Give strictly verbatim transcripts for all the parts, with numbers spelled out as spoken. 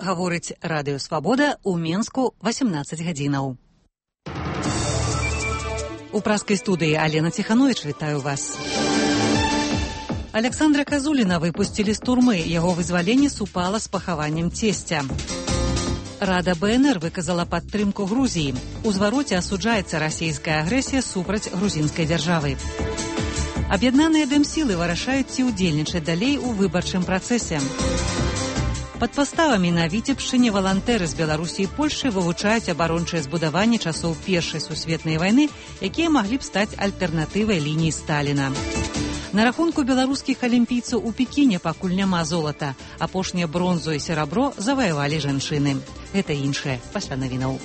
гаворыць радыё Свабода ў Менску васемнаццаць гадзінаў. У праскай студыі Алена Ціхановіч, вітаю вас. Александра Казуліна выпусцілі з турмы, яго вызваленне супала з пахаваннем цесця. Рада бэ эн эр выказала падтрымку Грузіі. У звароце асуджаецца расійская агрэсія супраць грузінскай дзяржавы. Аб'яднаныя дэмсілы вырашаюць, ці ўдзельнічаць далей у выбарчым працэсе. Пад паставамі на Віцебшчыне валантэры з Беларусі і Польшчы вывучаюць абарончыя збудаванні часоў Першай сусветнай вайны, якія маглі б стаць альтэрнатывай лініі Сталіна. На рахунку беларускіх алімпійцаў у Пекіне пакуль няма золата. Апошнія бронзу і серабро заваявалі жанчыны. Гэта іншае пасля навінаў.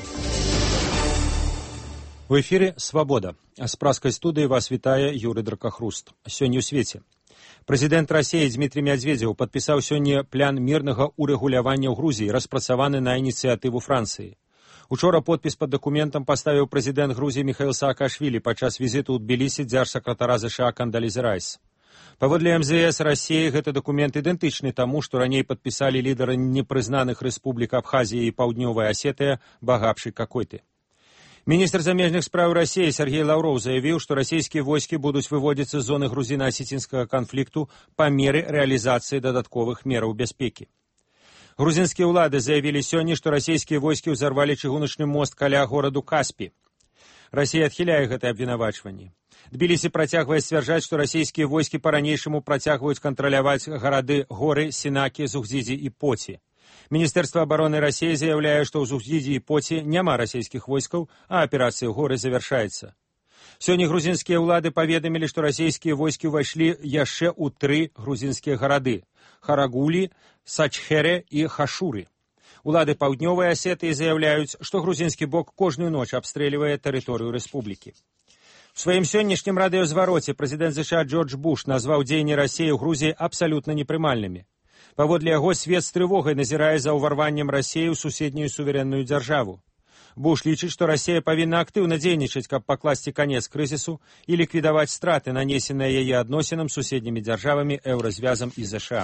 У эфіры «Свабода». З праскай студыі вас вітае Юрый Дракахруст. Сёння ў свеце. Прэзідэнт Расіі Дмітрий Медведзеў падпісаў сёння план мірнага урэгулявання ў Грузіі, распрацаваны на ініцыятыву Францыі. Учора подпіс пад дакументам паставіў прэзідэнт Грузіі Міхаіл Саакашвілі падчас візіту ў Тбілісі дзяржсакратара ЗША Кандаліза Райс. Паводле эм зэ эс Расіі гэты дакумент ідэнтычны таму, што раней падпісалі лідары непрызнаных рэспублік Абхазія і Паўднёвая Асетыя Багапшы Какойты. Міністр замежных спраў Расіі Сергей Лаўроў заявіў, што расійскія войскі будуць выводзіцца з зоны грузіна-асецінскага канфлікту па меры рэалізацыі дадатковых мераў бяспекі. Грузінскія ўлады заявілі сёння, што расійскія войскі ўзарвалі чыгуначны мост каля гораду Каспі. Расія адхіляе гэтае абвінавачванне. Тбілісі працягвае сцвярджаць, што расійскія войскі па-ранейшаму працягваюць кантраляваць гарады Горы, Сінакі, Зугдзідзі і Поці. Міністэрства абароны Расіі заяўляе, што ў Зугдзідзі і Поці няма расійскіх войскаў, а аперацыя ў Горы завяршаецца. Сёння грузінскія ўлады паведамілі, што расійскія войскі ўвайшлі яшчэ ў тры грузінскія гарады – Харагулі, Сачхере і Хашуры. Улады Паўднёвай Асетыі заяўляюць, што грузінскі бок кожную ноч абстрэльвае тэрыторыю рэспублікі. У сваім сённяшнім радыёзвароце прэзідэнт ЗША Джордж Буш назваў дзеянні Расіі ў Грузіі абсалютна непрымальнымі. Паводле яго, свет з трывогай назірае за ўварваннем Расіі ў суседнюю суверэнную дзяржаву. Буш лічыць, што Расія павінна актыўна дзейнічаць, каб пакласці канец крызісу і ліквідаваць страты, нанесеныя яе адносінам з суседнімі дзяржавамі, еўразвязам і ЗША.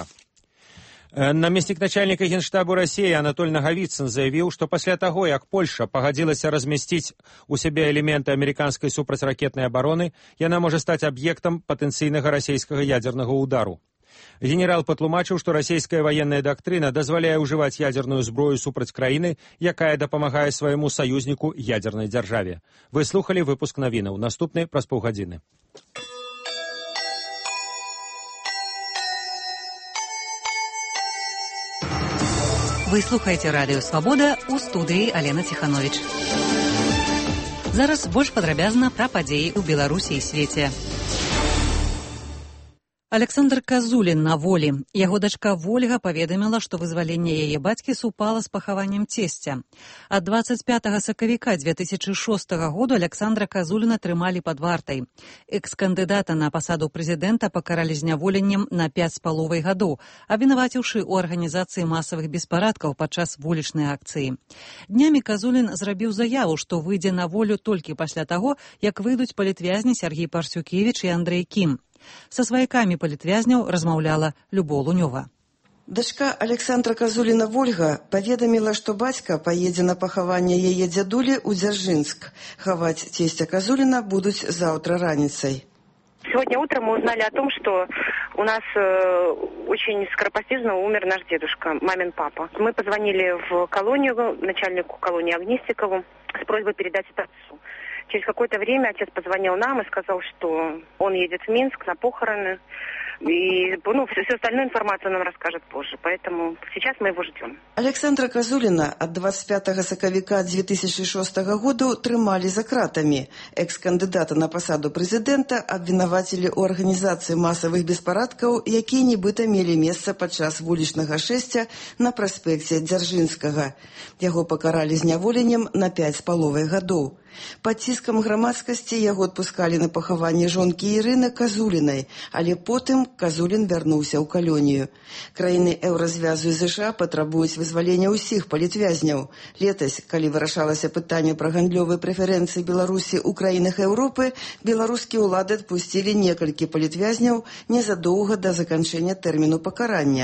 Намеснік начальніка генштабу Расіі Анатоль Нагавіцын заявіў, што пасля таго, як Польша пагадзілася размясціць у сябе элементы амерыканскай супрацьракетнай абароны, яна можа стаць аб'ектам патэнцыйнага расійскага ядзернага ўдару. Генерал патлумачыў, што расійская ваенная дактрына дазваляе ўжываць ядзерную зброю супраць краіны, якая дапамагае свайму саюзніку ядзернай дзяржаве. Вы слухалі выпуск навінаў. Наступны праз паўгадзіны. Вы слухаеце радыё Свабода, у студыі Алена Ціхановіч. Зараз больш падрабязна пра падзеі ў Беларусі і свеце. Александр Казулін на волі. Яго дачка Вольга паведаміла, што вызваленне яе бацькі супала з пахаваннем цесця. Ад дваццаць пятага сакавіка дзве тысячы шостага году Александра Казуліна трымалі пад вартай. Экс-кандыдата на пасаду прэзідэнта пакаралі зняволеннем на пяць з паловай гадоў, абвінаваціўшы ў арганізацыі масавых беспарадкаў падчас вулічнай акцыі. Днямі Казулін зрабіў заяву, што выйдзе на волю толькі пасля таго, як выйдуць палітвязні Сергій Парсюкевіч і Андрэй Кім. Са сваякамі палітвязняў размаўляла Любоў Лунёва. Дачка Александра Казуліна Вольга паведаміла, што бацька паедзе на пахаванне яе дзядулі ў Дзяржынск. Хаваць цесця Казуліна будуць заўтра раніцай. Сегодня утром мы узнали о том, что у нас э, очень скоропостижно умер наш дедушка, мамин папа. Мы позвонили в колонию, начальнику колонии Огнистикову, с просьбой передать это отцу. Через какое-то время отец позвонил нам и сказал, что он едет в Минск на похороны. И ну, всю остальную информацию нам расскажет позже. Поэтому сейчас мы его ждем. Александра Казуліна ад двадцать пятага сакавіка дзве тысячы шостага году трымалі за кратамі. Экс-кандыдата на пасаду прэзідэнта абвінавацілі ў арганізацыі масавых беспарадкаў, якія нібыта мелі месца падчас вулічнага шэсця на праспекце Дзяржынскага. Яго пакаралі зняволеннем на пяць з паловай гадоў. Пад ціскам грамадскасці яго адпускалі на пахаванне жонкі Ірыны Казулінай, але потым Казулін вярнуўся ў калонію. Краіны еўразвязу і ЗША патрабуюць вызвалення ўсіх палітвязняў. Летась, калі вырашалася пытанне пра гандлёвыя прэферэнцыі Беларусі ў краінах Еўропы, беларускія ўлады адпусцілі некалькі палітвязняў незадоўга да заканчэння тэрміну пакарання.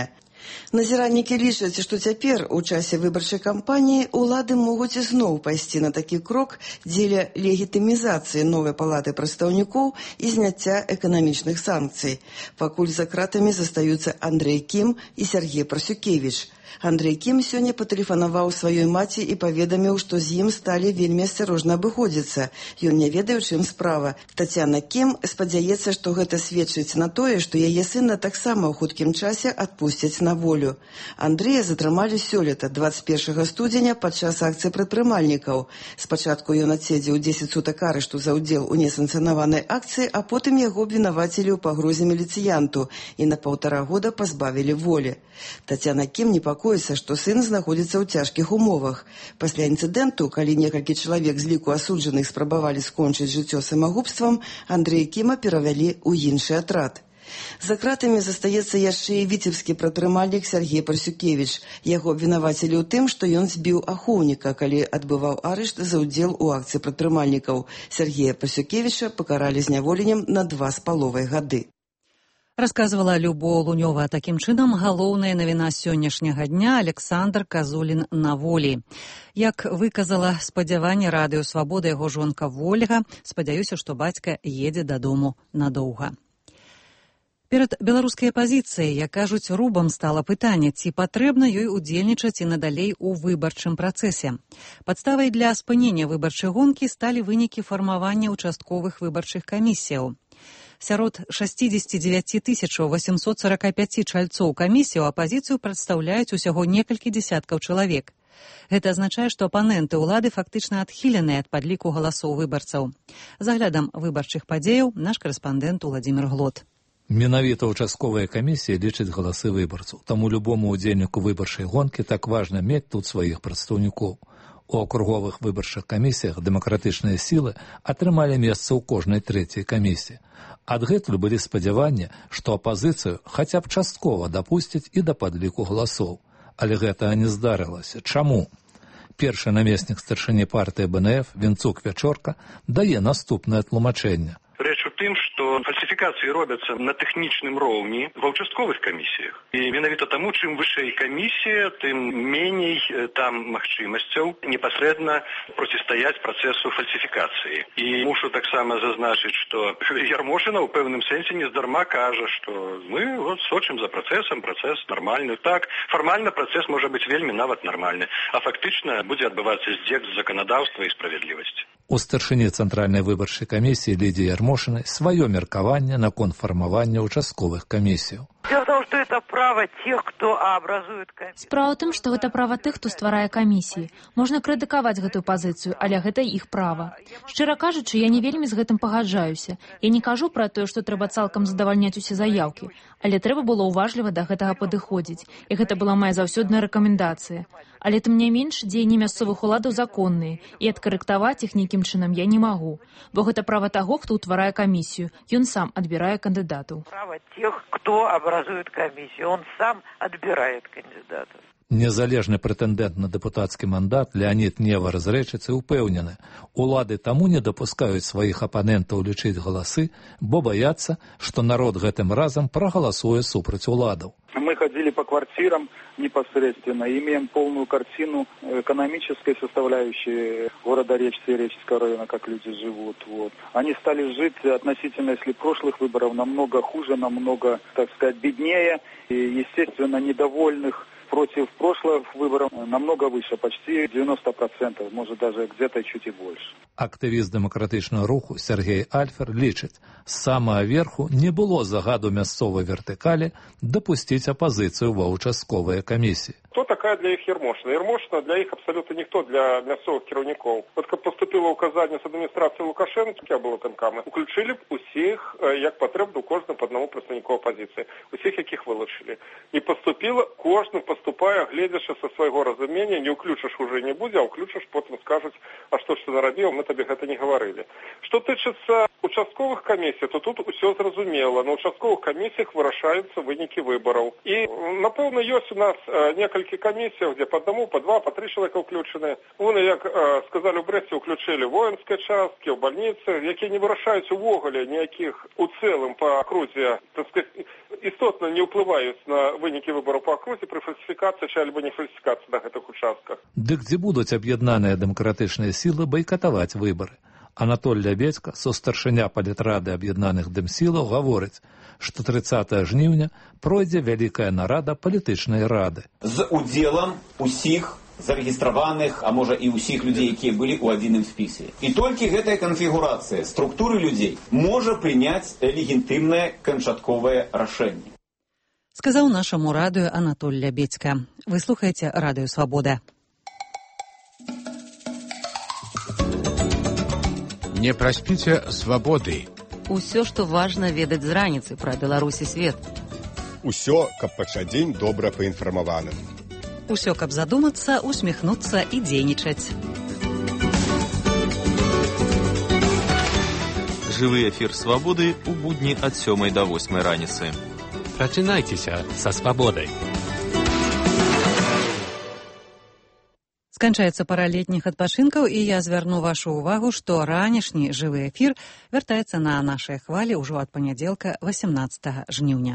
Назіральнікі лічаць, што цяпер у часе выбарчай кампаніі улады могуць ізноў пайсці на такі крок дзеля легітымізацыі новай палаты прадстаўнікоў і зняцця эканамічных санкцый. Пакуль за кратамі застаюцца Андрэй Кім і Сергей Парсюкевіч. Андрэй Кім сёння патэлефанаваў сваёй маці і паведаміў, што з ім сталі вельмі асцярожна абыходзіцца. Ён не ведае, у чым справа. Тацяна Кім спадзяецца, што гэта сведчыць на тое, што яе сына таксама ў хуткім часе адпусцяць на волю. Андрэя затрымалі сёлета, дваццаць першага студзеня, падчас акцыі прадпрымальнікаў. Спачатку ён адседзеў дзесяць сутак арышту за ўдзел у несанкцыянаванай акцыі, а потым яго абвінавацілі ў пагрозе міліцыянту і на паўтара года пазбавілі волі. Тацяна Кім непакоіцца, што сын знаходзіцца ў цяжкіх умовах. Пасля інцыдэнту, калі некалькі чалавек з ліку асуджаных спрабавалі скончыць жыццё самагубствам, Андрэя Кіма перавялі ў іншы атрад. За кратамі застаецца яшчэ і віцебскі прадпрымальнік Сергей Парсюкевіч. Яго абвінавацілі ў тым, што ён збіў ахоўніка, калі адбываў арышт за ўдзел у акцыі прадпрымальнікаў. Сергея Парсюкевіча пакаралі зняволеннем на два з паловай гады. Расказвала Любоў Лунёва. Такім чынам, галоўная навіна сённяшняга дня – Александр Казулін на волі. Як выказала спадзяванне Радыё Свабода яго жонка Вольга, спадзяюся, што бацька едзе дадому надоўга. Перад беларускай апазіцыяй, як кажуць, рубам стала пытанне, ці патрэбна ёй удзельнічаць і надалей у выбарчым працэсе. Падставай для спынення выбарчай гонкі сталі вынікі фармавання участковых выбарчых камісіяў. Сярод шэсцьдзесят дзевяць тысяч восемьсот сорок пять чальцоў камісіяў апазіцыю прадстаўляюць усяго некалькі дзесяткаў чалавек. Гэта азначае, што апаненты ўлады фактычна адхіленыя ад падліку галасоў выбарцаў. З аглядам выбарчых падзеяў наш карэспандэнт Уладзімір Глот. Менавіта ўчастковая камісія лічыць галасы выбарцаў, таму любому ўдзельніку выбарчай гонкі так важна мець тут сваіх прадстаўнікоў. У акруговых выбарчых камісіях дэмакратычныя сілы атрымалі месца ў кожнай трэцяй камісіі. Адгэтуль былі спадзяванні, што апазіцыю хаця б часткова дапусцяць і да падліку галасоў. Але гэтага не здарылася. Чаму? Першы намеснік старшыні партыі бэ эн эф Вінцук Вячорка дае наступнае тлумачэнне. Рэч у тым, што фальсіфікацыі робяцца на тэхнічным роўні ва ўчастковых камісіях. І менавіта таму, чым вышэй камісія, тым меней там магчымасцяў непасрэдна процістаяць працэсу фальсіфікацыі. І мушу таксама зазначыць, што Ярмошына ў пэўным сэнсе нездарма кажа, што мы вот сочым за працэсам, працэс нармальны. Так, фармальна працэс можа быць вельмі нават нармальны, а фактычна будзе адбывацца здзек з заканадаўства і справядлівасці. У старшыні цэнтральнай выбарчай камісіі Лідіі Ярмошынай сваё меркаванне наконт фармавання участковых камісіяў. Дело в том, что это право тех, кто образует комиссию. Справа ў тым, што гэта права тых, хто стварае камісіі. Можна крытыкаваць гэтую пазіцыю, але гэта іх права. Шчыра кажучы, я не вельмі з гэтым пагаджаюся. Я не кажу пра тое, што трэба цалкам задавальняць усе заяўкі, але трэба было ўважліва да гэтага падыходзіць. І гэта была моя заўсёдная рэкамендацыя. Але тым не менш, дзеянні мясцовых уладаў законныя, і адкарэктаваць іх нейкім чынам я не магу. Бо гэта права таго, хто ўтварае камісію. Ён сам адбірае кандыдатаў. Право тех, кто образует комиссию. Он сам отбирает кандидатов. Незалежны прэтэндэнт на дэпутацкі мандат Леонід Нева разрэчыцца упэўнены. Улады таму не дапускаюць сваіх апанентаў лічыць галасы, бо баяцца, што народ гэтым разам прагаласуе супраць уладаў. Мы ходили по квартирам непосредственно, имеем полную картину экономической составляющей города Речцы и Речского района, как люди живут. Вот. Они стали жить относительно, если прошлых выборов, намного хуже, намного, так сказать, беднее. И, естественно, недовольных против прошлых выборов намного выше, почти девяносто процентов, может даже где-то чуть и больше. Актывіст дэмакратычнага руху Сергей Альфер лічыць, з самага верху не было загаду мясцовай вертыкалі дапусціць апазіцыю ва ўчастковыя камісіі. Кто такая для их Ярмошина? Ярмошина для их абсолютно никто, для мясцовых кіраўнікоў. Вот как поступило указание с администрации Лукашенко, я был там, уключили усіх, як потрібно, кожному по одному представнику опозиции. Усіх, яких вилучили. Не поступило, кожен поступає, глядячи со свого розуміння, не уключиш уже не буде, а уключиш, потім скажуть, а що ж ти наробив, ми тобі гэта не говорили. Що тычыцца участковых комиссий, то тут все зразумела. На участковых комиссиях вырашаются вынікі выборов. И, напэўна, есть у нас несколько комиссий, где по одному, по два, по три человека включены. Вон, як сказали, в Бресте включили воинские частки, в больницы, які не вырашаюць увогуле ніяких у целом по окрузе, так сказать, істотно не ўплываюць на вынікі выборов по окрузе при фальсификации, альбо не фальсификации на гэтых участках. Дык дзе будуць аб'яднаныя дэмакратычныя сілы байкатаваць выборы? Анатоль Лябедзька, состаршыня палітрады аб'яднаных дэмсілаў, гаворыць, што трыццатага жніўня пройдзе вялікая нарада палітычнай рады. З удзелам усіх зарэгістраваных, а можа і ўсіх людзей, якія былі ў адзіным спісе. І толькі гэтая канфігурацыя структуры людзей можа прыняць легітымнае канчатковае рашэнне. Сказаў нашаму радыё Анатоль Лябедзька. Вы слухаеце радыё «Свабода». Не праспіце свабоды. Усё, што важна ведаць з раніцы пра Беларусь і свет. Усё, каб пачаць дзень добра паінфармаваным. Усё, каб задумацца, усміхнуцца і дзейнічаць. Жывы эфір «Свабоды» у будні ад сёмай да восьмай раніцы. Прачынайцеся са свабодай. Сканчаецца пара летніх адпачынкаў, і я звярну вашу ўвагу, што ранішні жывы эфір вяртаецца на нашай хвалі ўжо ад панядзелка васямнаццатага жніўня.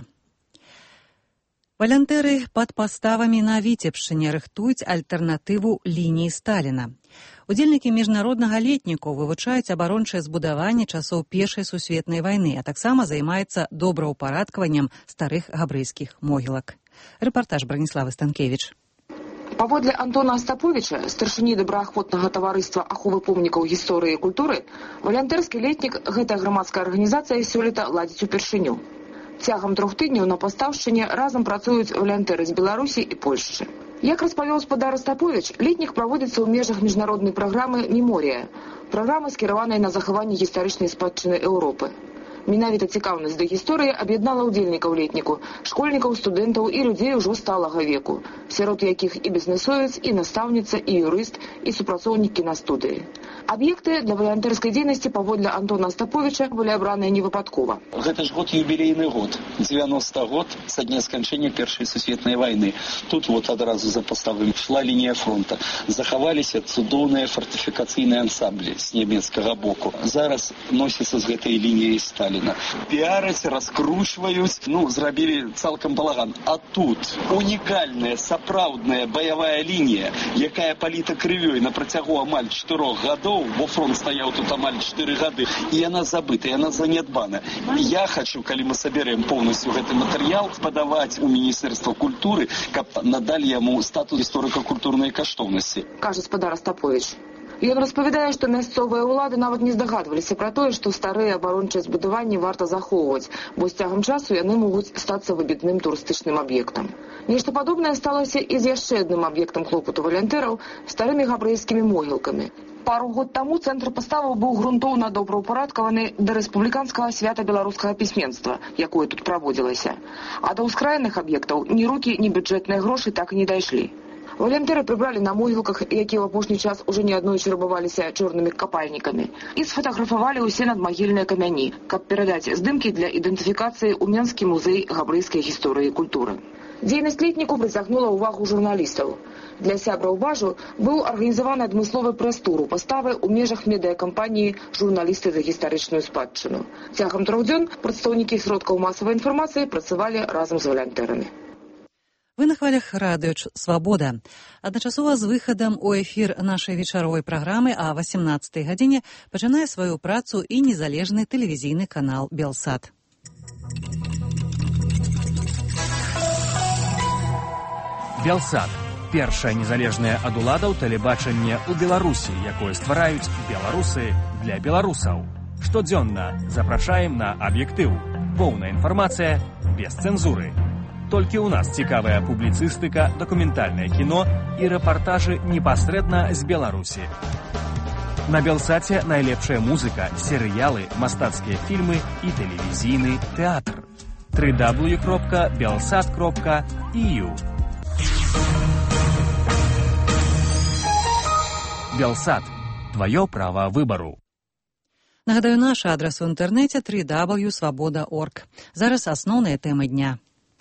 Валянтэры пад паставамі на Віцебшчыне рыхтуюць альтэрнатыву лініі Сталіна. Удзельнікі міжнароднага летніку вывучаюць абарончае збудаванне часоў Першай сусветнай вайны, а таксама займаецца добраўпарадкаваннем старых габрэйскіх могілак. Рэпартаж Браніславы Станкевіч. Паводле Антона Астаповіча, старшыні добраахвотнага таварыства аховы помнікаў гісторыі і культуры, валянтэрскі летнік гэтая грамадская арганізацыя сёлета ладзіць упершыню. Цягам трох тыдняў на пастаўшчыне разам працуюць валянтэры з Беларусі і Польшчы. Як распавёў спадар Астаповіч, летнік праводзіцца ў межах міжнароднай праграмы «Меморія», праграмы, скіраванай на захаванне гістарычнай спадчыны Еўропы. Менавіта цікаўнасць да гісторыі аб'яднала ўдзельнікаў летніку, школьнікаў, студэнтаў і людзей ужо сталага веку, сярод якіх і бізнэсовец, і настаўніца, і юрыст, і супрацоўнік кінастудыі. Аб'екты для валянтэрскай дзейнасці паводле Антона Астаповіча былі абраныя невыпадкова. Гэта ж год юбілейны год, дзевяносты год са дня сканчэння Першай сусветнай вайны. Тут вот адразу за паставым шла лінія фронта. Захаваліся цудоўныя фартыфікацыйныя ансамблі з нямецкага боку. Зараз носіцца з гэтай лініяй Сталіна. Піараць, раскручваюць, ну, зрабілі цалкам балаган. А тут унікальная, сапраўдная баявая лінія, якая паліта крывёй на працягу амаль чатырох гадоў, бо фронт стаяў тут амаль чатыры гады, і яна забыта, яна занядбана. Я хачу, калі мы саберэм поўнасцю гэты матэрыял, падаваць у Міністэрства культуры, каб надалі яму статус гісторыка-культурнай каштоўнасці. Кажа спадар Астаповіч. Ён распавядае, што мясцовыя ўлады нават не здагадваліся пра тое, што старыя абарончыя збудаванні варта захоўваць, бо з цягам часу яны могуць стацца выбітным турыстычным аб'ектам. Нешта падобнае сталася і з яшчэ адным аб'ектам клопату валянтэраў – старымі габрэйскімі могілкамі. Пару год таму цэнтр паставаў быў грунтоўна добраўпарадкаваны да рэспубліканскага свята беларускага пісьменства, якое тут праводзілася. А да ўскрайных аб'ектаў ні рукі, ні бюджэтныя грошы так і не дайшлі. Валянтэры прыбралі на могілках, якія ў апошні час ужо неаднойчы рабаваліся чорнымі капальнікамі, і сфотаграфавалі ўсе надмагільныя камяні, каб перадаць здымкі для ідэнтыфікацыі ў Менскі музей габрэйскай гісторыі і культуры. Дзейнасць летніку прыцягнула ўвагу журналістаў. Для сябраў бажу быў арганізаваны адмысловы прэс-тур у паставы ў межах медыякампаніі «Журналісты за гістарычную спадчыну». Цягам трох дзён прадстаўнікі сродкаў масавай інфармацыі працавалі разам з валянтэрамі. Вы на хвалях радыё «Свабода». Адначасова з выхадам у эфір нашай вечаровай праграмы а васямнаццатай гадзіне пачынае сваю працу і незалежны тэлевізійны канал «Белсат». «Белсат» – першае незалежнае ад уладаў тэлебачанне ў Беларусі, якое ствараюць беларусы для беларусаў. Штодзённа запрашаем на аб'ектыў. Поўная інфармацыя без цэнзуры. Толькі ў нас цікавая публіцыстыка, дакументальнае кіно і рэпартажы непасрэдна з Беларусі. На «Белсаце» найлепшая музыка, серыялы, мастацкія фільмы і тэлевізійны тэатр. дабл ю дабл ю дабл ю кропка белсат кропка і ю. «Белсат» – твоё право выбору. Нагадаю, наш адрас у інтэрнэце три дабл ю крапка свабода крапка орг. Зараз асноўныя тэмы дня.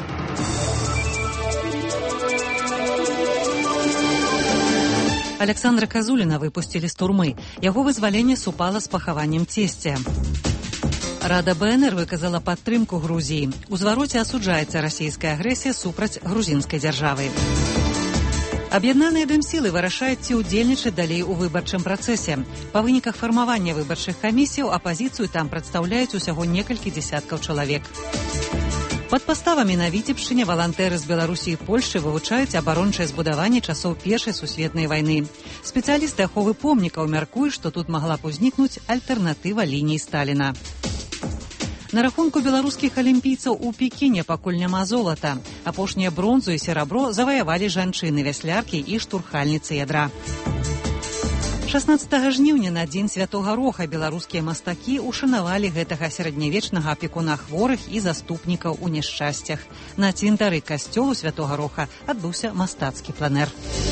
Александра Казуліна выпусцілі з турмы. Яго вызваленне супала з пахаваннем цесця. Рада БНР выказала падтрымку Грузіі. У звароце асуджаецца расійская агрэсія супраць грузінскай дзяржавы. Аб'яднаныя дэмсілы вырашаюць, ці ўдзельнічаць далей у выбарчым працэсе. Па выніках фармавання выбарчых камісіяў апазіцыю там прадстаўляюць усяго некалькі дзесяткаў чалавек. Пад паставамі на Віцебшчыне валантэры з Беларусі і Польшчы вывучаюць абарончае збудаванне часоў Першай сусветнай вайны. Спецыялісты аховы помнікаў мяркуюць, што тут магла б узнікнуць альтэрнатыва ліній Сталіна. На рахунку беларускіх алімпійцаў у Пекіне пакуль няма золата. Апошнія бронзу і серабро заваявалі жанчыны, вясляркі і штурхальніцы ядра. шаснаццатага жніўня на дзень святога Роха беларускія мастакі ушанавалі гэтага сярэднявечнага апекуна хворых і заступнікаў у няшчасцях. На цвінтары касцёлу святога Роха адбыўся мастацкі пленэр.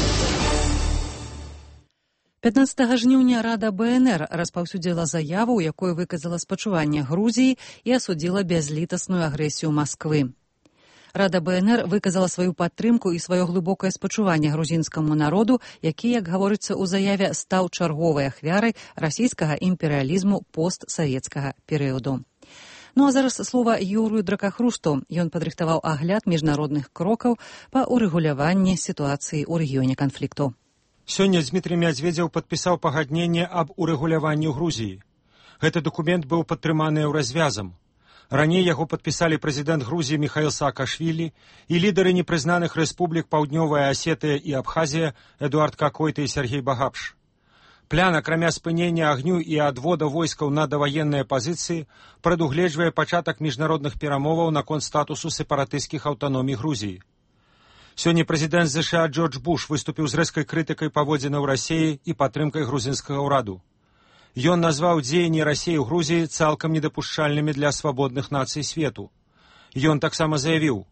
пятнаццатага жніўня Рада БНР распаўсюдзіла заяву, у якой выказала спачуванне Грузіі і асудзіла бязлітасную агрэсію Масквы. Рада БНР выказала сваю падтрымку і сваё глыбокае спачуванне грузінскаму народу, які, як гаворыцца ў заяве, стаў чарговай ахвярай расійскага імперыялізму постсавецкага перыяду. Ну а зараз слова Юрыю Дракахрусту. Ён падрыхтаваў агляд міжнародных крокаў па ўрэгуляванні сітуацыі ў рэгіёне канфлікту. Сёння Дмітрый Мядзведзеў падпісаў пагадненне аб урэгуляванні Грузіі. Гэты дакумент быў падтрыманы развязам. Раней яго падпісалі прэзідэнт Грузіі Міхаіл Саакашвілі і лідары непрызнаных рэспублік Паўднёвая Асетыя і Абхазія Эдуард Какойта і Сергей Багапш. План, акрамя спынення агню і адвода войскаў на даваенныя пазіцыі, прадугледжвае пачатак міжнародных перамоваў наконт статусу сепаратысцкіх аўтаномій Грузіі. Сёння прэзідэнт ЗША Джордж Буш выступіў з рэзкай крытыкай паводзінаў Расіі і падтрымкай грузінскага ўраду. Ён назваў дзеянні Расіі ў Грузіі цалкам недапушчальнымі для свабодных нацый свету. Ён таксама заявіў: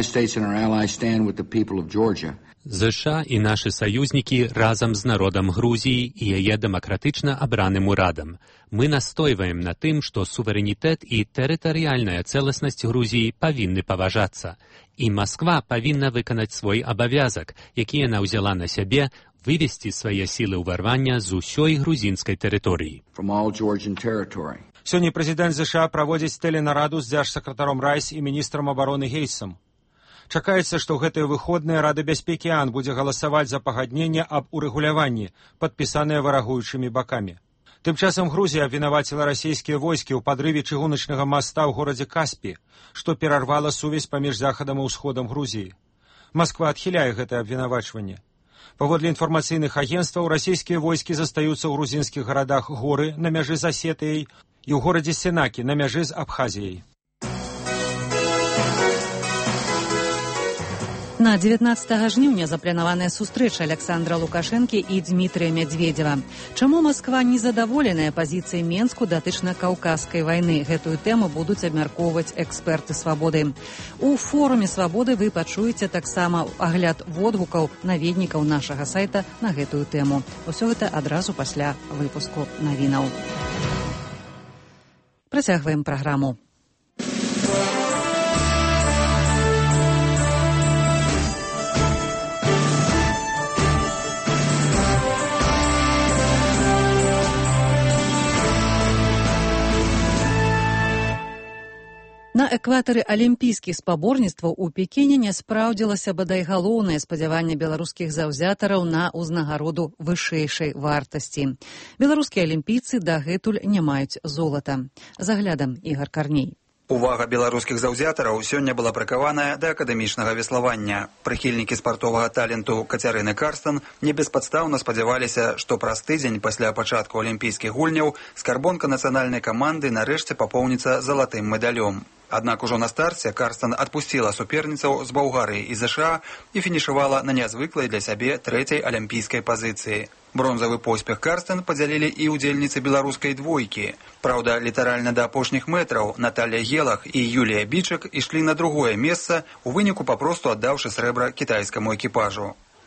ЗША і нашы саюзнікі разам з народам Грузіі і яе дэмакратычна абраным урадам. Мы настойваем на тым, што суверэнітэт і тэрытарыяльная цэласнасць Грузіі павінны паважацца. І Масква павінна выканаць свой абавязак, які яна ўзяла на сябе, вывесці свае сілы ўварвання з усёй грузінскай тэрыторыі. Сёння прэзідэнт ЗША праводзіць тэленараду з дзяржсакратаром Райс і міністрам абароны Гейсам. Чакаецца, што ў гэтыя выходныя Рада бяспекі АН будзе галасаваць за пагадненне аб урэгуляванні, падпісаныя варагуючымі бакамі. Тым часам Грузія абвінаваціла расійскія войскі ў падрыве чыгуначнага моста ў горадзе Каспі, што перарвала сувязь паміж захадам і ўсходам Грузіі. Масква адхіляе гэтае абвінавачванне. Паводле інфармацыйных агенцтваў, расійскія войскі застаюцца ў грузінскіх гарадах Горы на мяжы з Асетыяй і ў горадзе Сенакі на мяжы з Абхазіяй. На дзевятнаццатага жніўня запланаваная сустрэча Александра Лукашэнкі і Дмітрыя Мядзведзева. Чаму Масква незадаволеная пазіцыяй Менску датычна каўказскай вайны? Гэтую тэму будуць абмяркоўваць эксперты «Свабоды». У форуме «Свабоды» вы пачуеце таксама агляд водгукаў наведнікаў нашага сайта на гэтую тэму. Усё гэта адразу пасля выпуску навінаў. Працягваем праграму. На экватары алімпійскіх спаборніцтваў у Пекіне не спраўдзілася бадай галоўнае спадзяванне беларускіх заўзятараў на ўзнагароду вышэйшай вартасці. Беларускія алімпійцы дагэтуль не маюць золата. З аглядам Ігар Карней. Увага беларускіх заўзятараў сёння была прыкаваная да акадэмічнага веславання. Прыхільнікі спартовага таленту Кацярыны Карстан не беспадстаўна спадзяваліся, што праз тыдзень пасля пачатку алімпійскіх гульняў скарбонка нацыянальнай каманды нарэшце папоўніцца залатым медалём. Аднак ужо на старце Карстан адпусціла суперніцаў з Балгарыі і ЗША і фінішавала на нязвыклай для сябе трэцяй алімпійскай пазіцыі. Бронзавы поспех Карстан падзялілі і ўдзельніцы беларускай двойкі. Праўда, літаральна да апошніх метраў Наталля Гелах і Юлія Бичак ішлі на другое месца, у выніку папросту аддаўшы срэбра кітайскаму экіпажу.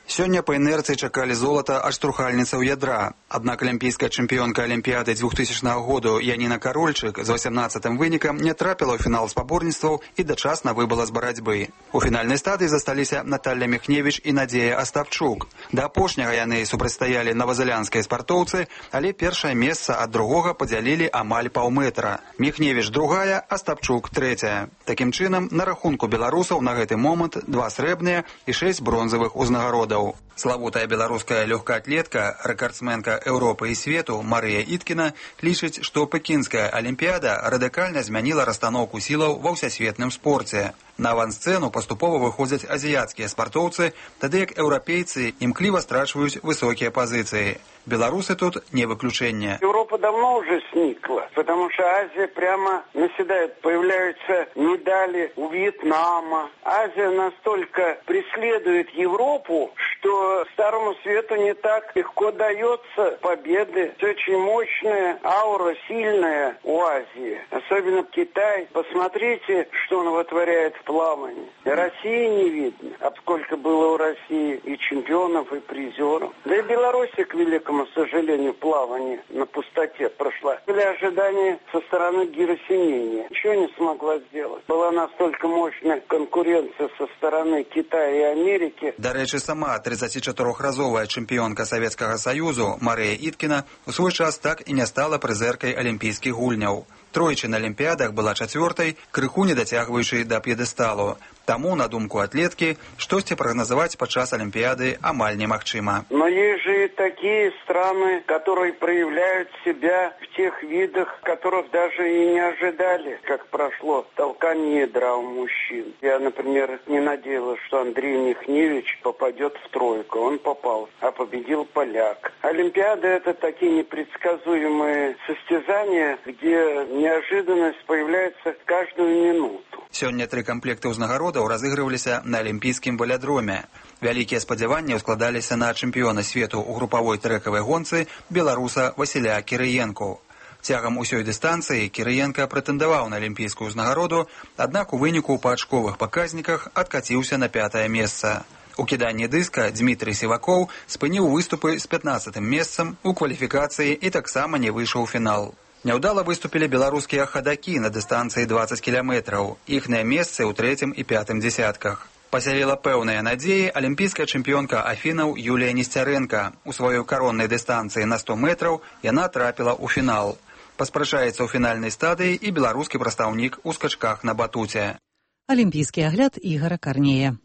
Сёння па інерцыі чакалі золата аж штурхальніцаў ядра. Аднак алімпійская чэмпіёнка Алімпіяды двухтысячнага году Яніна Карольчык з васямнаццатым вынікам не трапіла ў фінал спаборніцтваў і дачасна выбыла з барацьбы. У фінальнай стадыі засталіся Наталья Міхневіч і Надзея Астапчук. Да апошняга яны супрацьстаялі новазеландскай спартоўцы, але першае месца ад другога падзялілі амаль паўметра. Міхневіч другая, Астапчук трэцяя. Такім чынам, на рахунку беларусаў на гэты момант два срэбныя і шэсць бронзавых узнагародаў. Славутая беларуская лёгкаатлетка, рэкардсменка Еўропы і свету Марыя Іткіна лічыць, што пекінская алімпіяда радыкальна змяніла расстаноўку сілаў ва ўсясветным спорце. На авансцэну паступова выходзяць азіяцкія спартоўцы, тады як еўрапейцы імкліва страчваюць высокія пазіцыі. Белорусы тут не выключение. Европа давно уже сникла, потому что Азия прямо наседает. Появляются медали у Вьетнама. Азия настолько преследует Европу, что старому свету не так легко дается победы. Очень мощная аура, сильная у Азии. Особенно Китай. Посмотрите, что он вытворяет в плавании. России не видно. А сколько было у России и чемпионов, и призеров. Да и Белоруссия, к великому к сожалению, плавание на пустоте прошла. Были ожидания со стороны Герасимении. Ничего не смогла сделать. Была настолько мощная конкуренция со стороны Китая и Америки. До речі, сама тридцатичотырохразовая чэмпіёнка Савецкага Саюзу Марыя Іткіна у свой час так і не стала прызэркай алімпійскіх гульняў. Тройчы на Олимпиадах была четвертой, крыху не дацягваючай да п'едэсталу. Таму, на думку атлеткі, штосьці прагназаваць падчас Олимпиады амаль немагчыма. Но есть же и такие страны, которые проявляют себя в тех видах, которых даже и не ожидали, как прошло толкание ядра у мужчин. Я, например, не надеялась, что Андрей Михневич попадет в тройку. Он попал, а победил поляк. Олимпиада — это такие непредсказуемые состязания, где неожиданность появляется каждую минуту. Сёння тры камплекты ўзнагародаў разыгрываліся на алімпійскім валядроме. Вялікія спадзяванні складаліся на чэмпіёна свету ў групавой трэкавай гонцы беларуса Васіля Кірыенку. Цягам усёй дыстанцыі Кірыенка прэтэндаваў на алімпійскую ўзнагароду, аднак у выніку па ачковых паказніках адкаціўся на пятае месца. У кіданні дыска Дмітрый Сівакоў спыніў выступы з пятнаццатым месцам у кваліфікацыі і таксама не выйшаў у фінал. Няўдала выступілі беларускія хадакі на дыстанцыі дваццаць кіламетраў. Іхныя месцы ў трэцім і пятым дзесятках. Пасяліла пэўныя надзеі алімпійская чэмпіёнка Афінаў Юлія Несцярэнка. У сваёй кароннай дыстанцыі на сто метраў яна трапіла ў фінал. Паспрачаецца ў фінальнай стадыі і беларускі прадстаўнік у скачках на батуце. Алімпійскі агляд Ігора Карнея.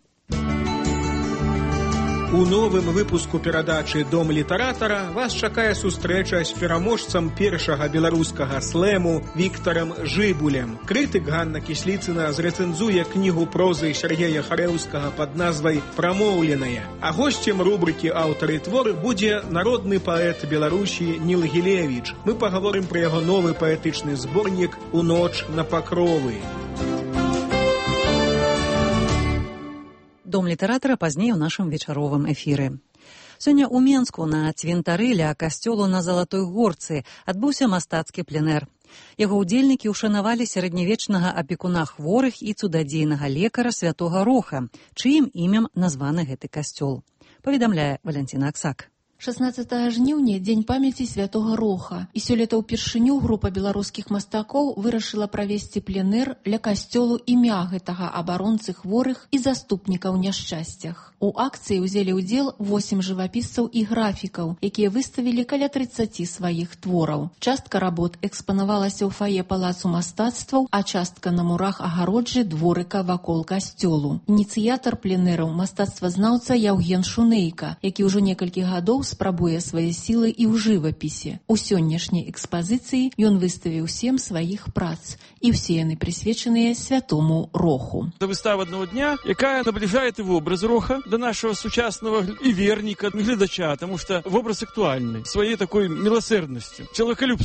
У новым выпуску перадачы «Дом літаратара» вас чакае сустрэча з пераможцам першага беларускага слэму Віктарам Жыбулем. Крытык Ганна Кісліцына зрэцэнзуе кнігу прозы Сергея Харэўскага пад назвай «Прамоўленая». А госцем рубрыкі «Аўтары твор» будзе народны паэт Беларусі Ніл Гілевіч. Мы пагаворым пра яго новы паэтычны зборнік «У ноч на пакровы». Дом літаратара пазней у нашым вечаровым эфіры. Сёння ў Менску на цвінтары ля касцёлу на Залатой Горцы адбыўся мастацкі пленэр. Яго ўдзельнікі ўшанавалі сярэднявечнага апекуна хворых і цудадзейнага лекара святога Роха, чыім імем названы гэты касцёл. Паведамляе Валянціна Аксак. шаснаццатага жніўня дзень памяці святога Роха, і сёлета ўпершыню група беларускіх мастакоў вырашыла правесці пленэр ля касцёлу імя гэтага абаронцы хворых і заступнікаў няшчасцях. У акцыі ўзялі ўдзел восем жывапісцаў і графікаў, якія выставілі каля трыццаці сваіх твораў. Частка работ экспанавалася ў фае палацу мастацтваў, а частка на мурах агароджы дворыка вакол касцёлу. Ініцыятар пленэраў мастацтвазнаўца Яўген Шунейка, які ўжо некалькі гадоў спрабуе свае сілы і ў жывапісе. У сённяшняй экспазіцыі ён выставіў сем сваіх прац, і ўсе яны прысвечаныя святому Роху. Это выстава одного дня, якая наближает его образ Роха до нашего сучасного и верника, глядача, потому что образ актуальный, своей такой милосердностью, человеколюбством.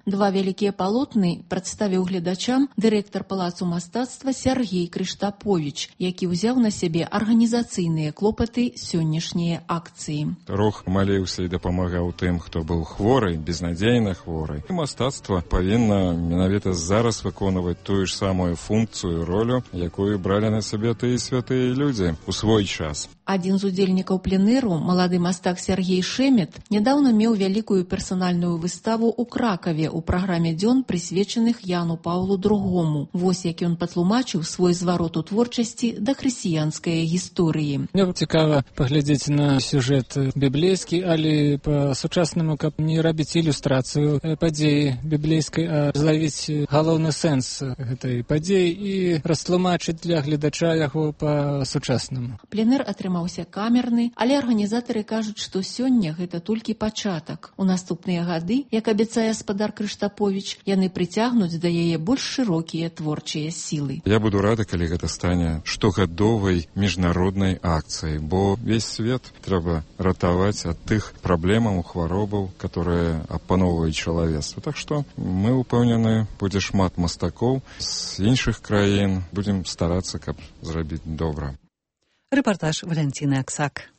Два вялікія палотны прадставіў гледачам дырэктар палацу мастацтва Сергей Крыштапович, які ўзяў на сябе арганізацыйныя клопаты сённяшняй акцыі. Рух маліўся і дапамагаў тым, хто быў хворы, безнадзейна хворы. І мастацтва павінна менавіта зараз выконваць тую ж самую функцыю, ролю, якую бралі на сябе тыя святыя людзі у свой час. Адзін з удзельнікаў пленэру, малады мастак Сергей Шемет, нядаўна меў вялікую персанальную выставу ў Кракаве ў праграме дзён, прысвечаных Яну Паўлу другому. Вось як ён патлумачыў свой зварот у творчасці да хрысціянскай гісторыі. Мне цікава паглядзець на сюжэт біблейскі, але па-сучаснаму, каб не рабіць ілюстрацыю падзеі біблейскай, а злавіць галоўны сэнс гэтай падзеі і растлумачыць для гледача яго па-сучаснаму. Пленэр атрымаўся камерны, але арганізатары кажуць, што сёння гэта толькі пачатак. У наступныя гады, як абяцае спадар Крыштапович, яны прыцягнуць да яе больш шырокія творчыя сілы. Я буду рада, калі гэта стане штогадовай міжнароднай акцыяй, бо весь свет трэба ратаваць ад тых праблемаў, хваробаў, которые апаноўваюць чалавецтва. Так што мы упэўнены, будзе шмат мастакоў з іншых краін, будзем старацца, каб зрабіць добра. Рэпартаж Валянціны Аксак.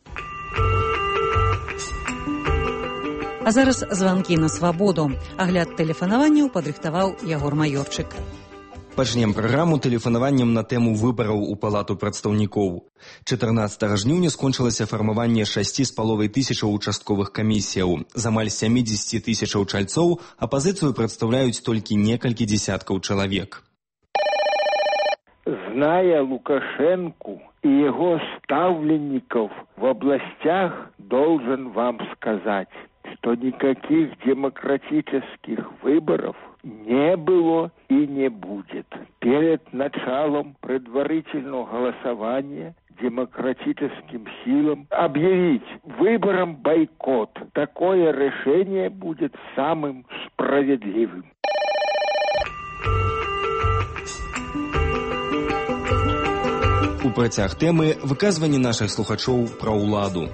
А зараз званкі на свабоду. Агляд тэлефанаванняў падрыхтаваў Ягор Маёрчык. Пачнем праграму тэлефанаваннем на тэму выбараў у палату прадстаўнікоў. чатырнаццатага жніўня скончылася фармаванне шасці з паловай тысячаў участковых камісіяў. З амаль сямідзесяці тысячаў чальцоў апазіцыю прадстаўляюць толькі некалькі дзесяткаў чалавек. Зная Лукашенку и его ставленников в областях, должен вам сказать, что никаких демократических выборов не было и не будет. Перед началом предварительного голосования демократическим силам объявить выбором бойкот. Такое решение будет самым справедливым. У працяг тэмы выказванні наших слухачоў пра ўладу.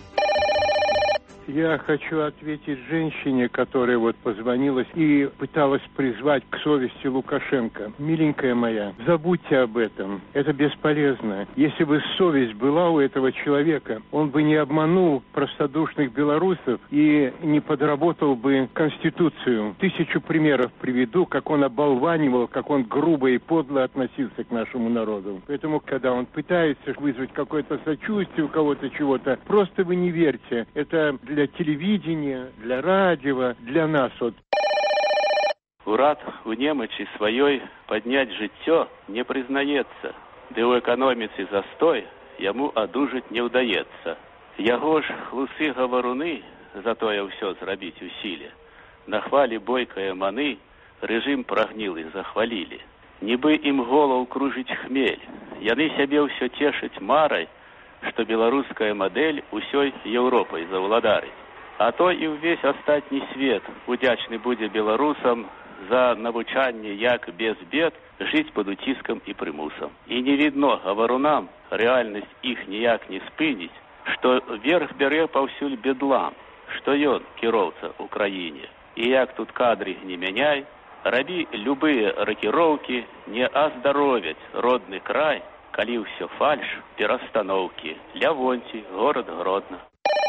Я хочу ответить женщине, которая вот позвонила и пыталась призвать к совести Лукашенко. Миленькая моя, забудьте об этом. Это бесполезно. Если бы совесть была у этого человека, он бы не обманул простодушных белорусов и не подработал бы Конституцию. Тысячу примеров приведу, как он оболванивал, как он грубо и подло относился к нашему народу. Поэтому, когда он пытается вызвать какое-то сочувствие у кого-то чего-то, просто вы не верьте. Это для телевидения, для радио, для нас. Вот. Урад у немочи своей поднять жыццё не признаецца, ды ў эканоміцы застой яму адужаць не ўдаецца. Яго ж хлусы гаваруны, затое ўсё зрабіць у сіле. На хвалі бойкае маны рэжым прагнілы захвалілі. Нібы ім голаў кружыць хмель, яны сябе ўсё цешаць марай, што беларуская мадэль усёй Еўропай заўладарыць. А то і ўвесь астатні свет удзячны будзе беларусам за навучанне, як без бед жыць пад уціскам і прымусам. І не відно гаварунам, рэальнасць іх ніяк не спыніць, што верх бярэ паўсюль бедлам, што ён кіроўца ў краіне. І як тут кадры не мяняй, рабі любыя ракіроўкі, не аздаровяць родны край, калі ўсё фальш, перастаноўкі. Лявонці, горад Гродна.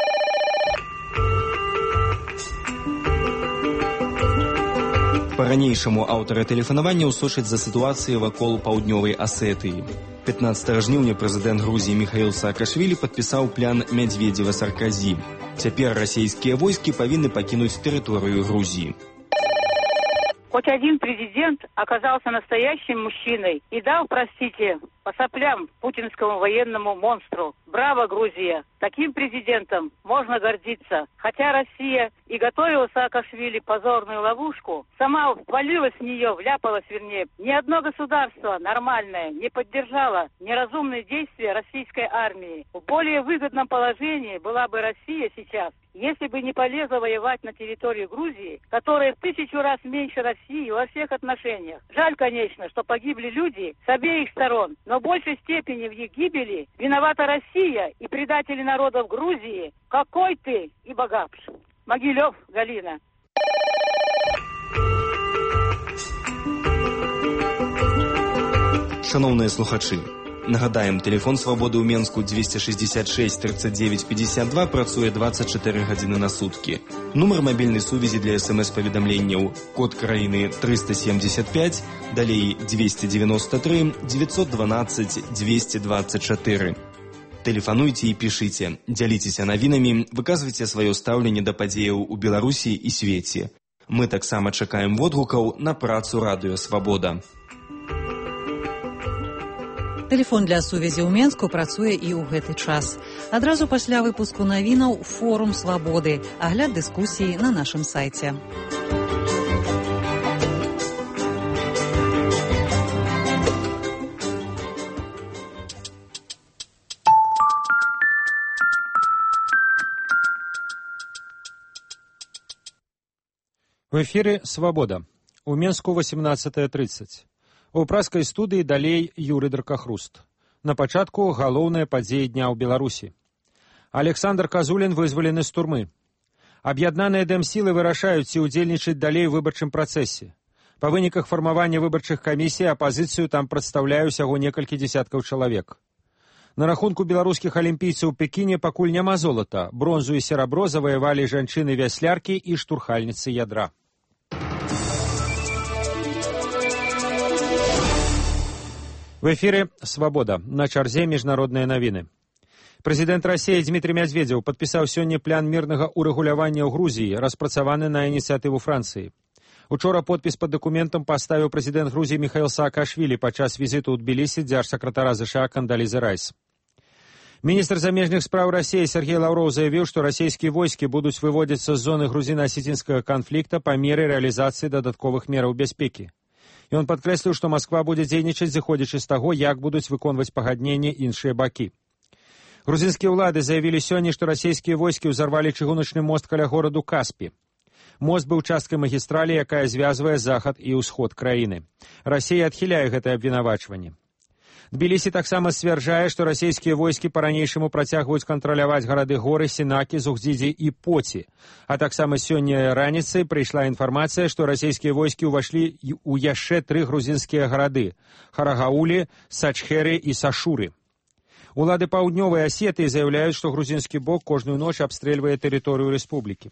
Па-ранейшаму аўтары тэлефанаванняў сочаць за сітуацыяй вакол паўднёвай Асетыі. пятнаццатага жніўня прэзідэнт Грузіі Міхаіл Саакашвілі падпісаў план Мядзведзева-Сарказі. Цяпер расійскія войскі павінны пакінуць тэрыторыю Грузіі. Хоть один президент оказался настоящим мужчиной и дал, простите, по соплям путинскому военному монстру. Браво, Грузия! Таким президентом можно гордиться. Хотя Россия и готовила Саакашвили позорную ловушку, сама ввалилась в нее, вляпалась вернее. Ни одно государство нормальное не поддержало неразумные действия российской армии. В более выгодном положении была бы Россия сейчас, если бы не полезла воевать на территории Грузии, которая в тысячу раз меньше России во всех отношениях. Жаль, конечно, что погибли люди с обеих сторон, но в большей степени в их гибели виновата Россия и предатели народов Грузии. Какой ты и богатый. Могилев, Галина. Шановныя слухачы, нагадаем, телефон свабоды ў Менску двести шестьдесят шесть тридцать девять пятьдесят два працуе двадцать четыре гадзіны на суткі. Нумар мабільнай сувязі для смс-паведамленняў код краіны триста семьдесят пять, далей двести девяносто три девятьсот двенадцать двести двадцать четыре. Тэлефануйце і пішыце, дзяліцеся навінамі, выказвайце сваё стаўленне да падзеяў у Беларусі і свеце. Мы таксама чакаем водгукаў на працу радыё «Свабода». Тэлефон для сувязі ў Менску працуе і ў гэты час. Адразу пасля выпуску навінаў форум «Свабоды», агляд дыскусіі на нашым сайце. В эфире «Свобода». У Менску восемнадцатая тридцать. У праскай студыі далей Юрый Дракахруст. На пачатку галоўныя падзеі дня ў Беларусі. Александр Казулін вызвалены з турмы. Аб'яднаныя дэмсілы вырашаюць, ці ўдзельнічаць далей у выбарчым працэсе. Па выніках фармавання выбарчых камісій апазіцыю там прадстаўляе ўсяго некалькі дзесяткаў чалавек. На рахунку беларускіх алімпійцаў у Пекіне пакуль няма золата. Бронзу і серабро заваявалі жанчыны-вясляркі і штурхальніцы ядра. В эфире «Свобода». На чарзе міжнародныя навіны. Прэзідэнт Расіі Дмітрий Медведзеў падпісаў сёння план мірнага ўрэгулявання ў Грузіі, распрацаваны на ініцыятыву Францыі. Учора подпіс пад дакументам паставіў прэзідэнт Грузіі Міхаіл Саакашвілі падчас візіту ў Тбілісі дзяржсакратара ЗША Кандалізы Райс. Міністр замежных спраў Расіі Сергей Лаўроў заявіў, што расійскія войскі будуць выводзіцца з зоны грузіна-асецінскага канфлікта па меры рэалізацыі дадатковых мераў бяспекі. Ён падкрэсліў, што Масква будзе дзейнічаць, зыходзячы з таго, як будуць выконваць пагадненне іншыя бакі. Грузінскія ўлады заявілі сёння, што расійскія войскі ўзарвалі чыгуначны мост каля гораду Каспі. Мост быў часткай магістралі, якая звязвае захад і ўсход краіны. Расія адхіляе гэтае абвінавачванне. Тбілісі таксама сцвярджае, што расійскія войскі па-ранейшаму працягваюць кантраляваць гарады Горы, Сінакі, Зугдзідзі і Поці. А таксама сёння раніцай прыйшла інфармацыя, што расійскія войскі ўвайшлі ў яшчэ тры грузінскія гарады – Харагаулі, Сачхеры і Сашуры. Улады паўднёвай Асетыі заяўляюць, што грузінскі бок кожную ноч абстрэльвае тэрыторыю рэспублікі.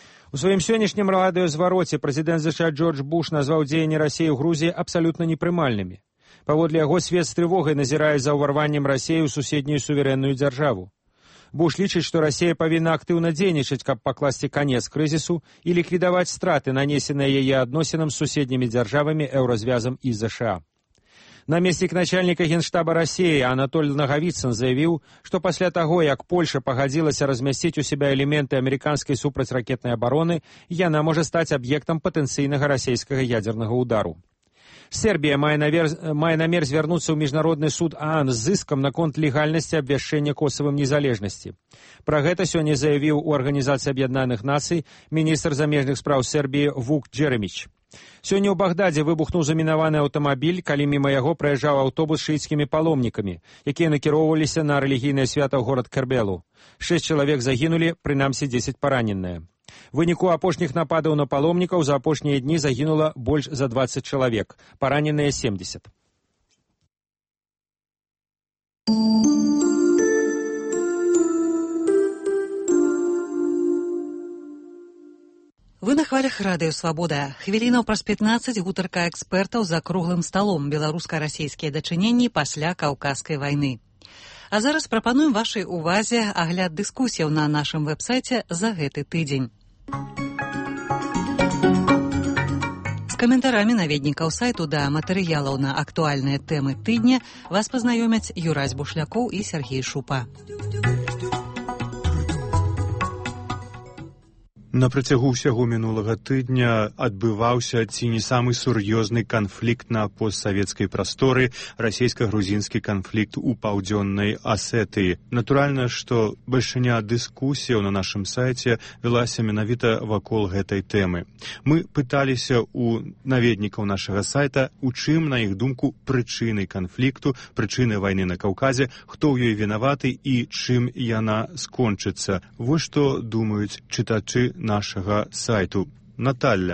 У сваім сённяшнім радыёзвароце прэзідэнт ЗША Джордж Буш назваў дзеянні Расіі ў Грузіі абсалютна непрымальнымі. Паводле яго, свет з трывогай назірае за ўварваннем Расіі ў суседнюю суверэнную дзяржаву. Буш лічыць, што Расія павінна актыўна дзейнічаць, каб пакласці канец крызісу і ліквідаваць страты, нанесеныя яе адносінам з суседнімі дзяржавамі, еўразвязам і ЗША. Намеснік начальніка генштаба Расіі Анатоль Нагавіцын заявіў, што пасля таго, як Польша пагадзілася размясціць у себя элементы амерыканскай супрацьракетнай абароны, яна можа стаць аб'ектам патэнцыйнага расійскага ядзернага удару. Сербія мае намер, мае намер звярнуцца ў міжнародны суд ААН з зыскам наконт легальнасці абвяшчэння Косавам незалежнасці. Пра гэта сёння заявіў у Арганізацыі Аб'яднаных Нацый міністр замежных спраў Сербіі Вук Джереміч. Сёння ў Багдадзе выбухнуў замінаваны аўтамабіль, калі міма яго праязджаў аўтобус з шыіцкімі паломнікамі, якія накіроўваліся на рэлігійнае свята ў горад Кербелу. Шэсць чалавек загінулі, прынамсі дзесяць параненыя. В выніку апошніх нападаў на паломнікаў за апошнія дні загінула больш за дваццаць чалавек, параненыя семьдесят. Вы на хвалях радыё «Свабода». Хвілінаў праз пятнаццаць гутарка экспертаў за круглым сталом беларуска-расійскія дачыненні пасля каўказскай вайны. А зараз прапануем вашай увазе агляд дыскусіяў на нашым вэб-сайце за гэты тыдзень. З каментарамі наведнікаў сайту да матэрыялаў на актуальныя тэмы тыдня вас пазнаёмяць Юрась Бушлякоў і Сергей Шупа. На працягу ўсяго мінулага тыдня адбываўся ці не самы сур'ёзны канфлікт на постсавецкай прасторы, расійска-грузінскі канфлікт у паўдзённай Асетыі. Натуральна, што бальшыня дыскусіяў на нашым сайце велася менавіта вакол гэтай тэмы. Мы пыталіся у наведнікаў нашага сайта, у чым, на іх думку, прычыны канфлікту, прычыны вайны на Каўказе, хто ў ёй вінаваты і чым яна скончыцца. Вось што думаюць чытачы нашага сайту. Наталля.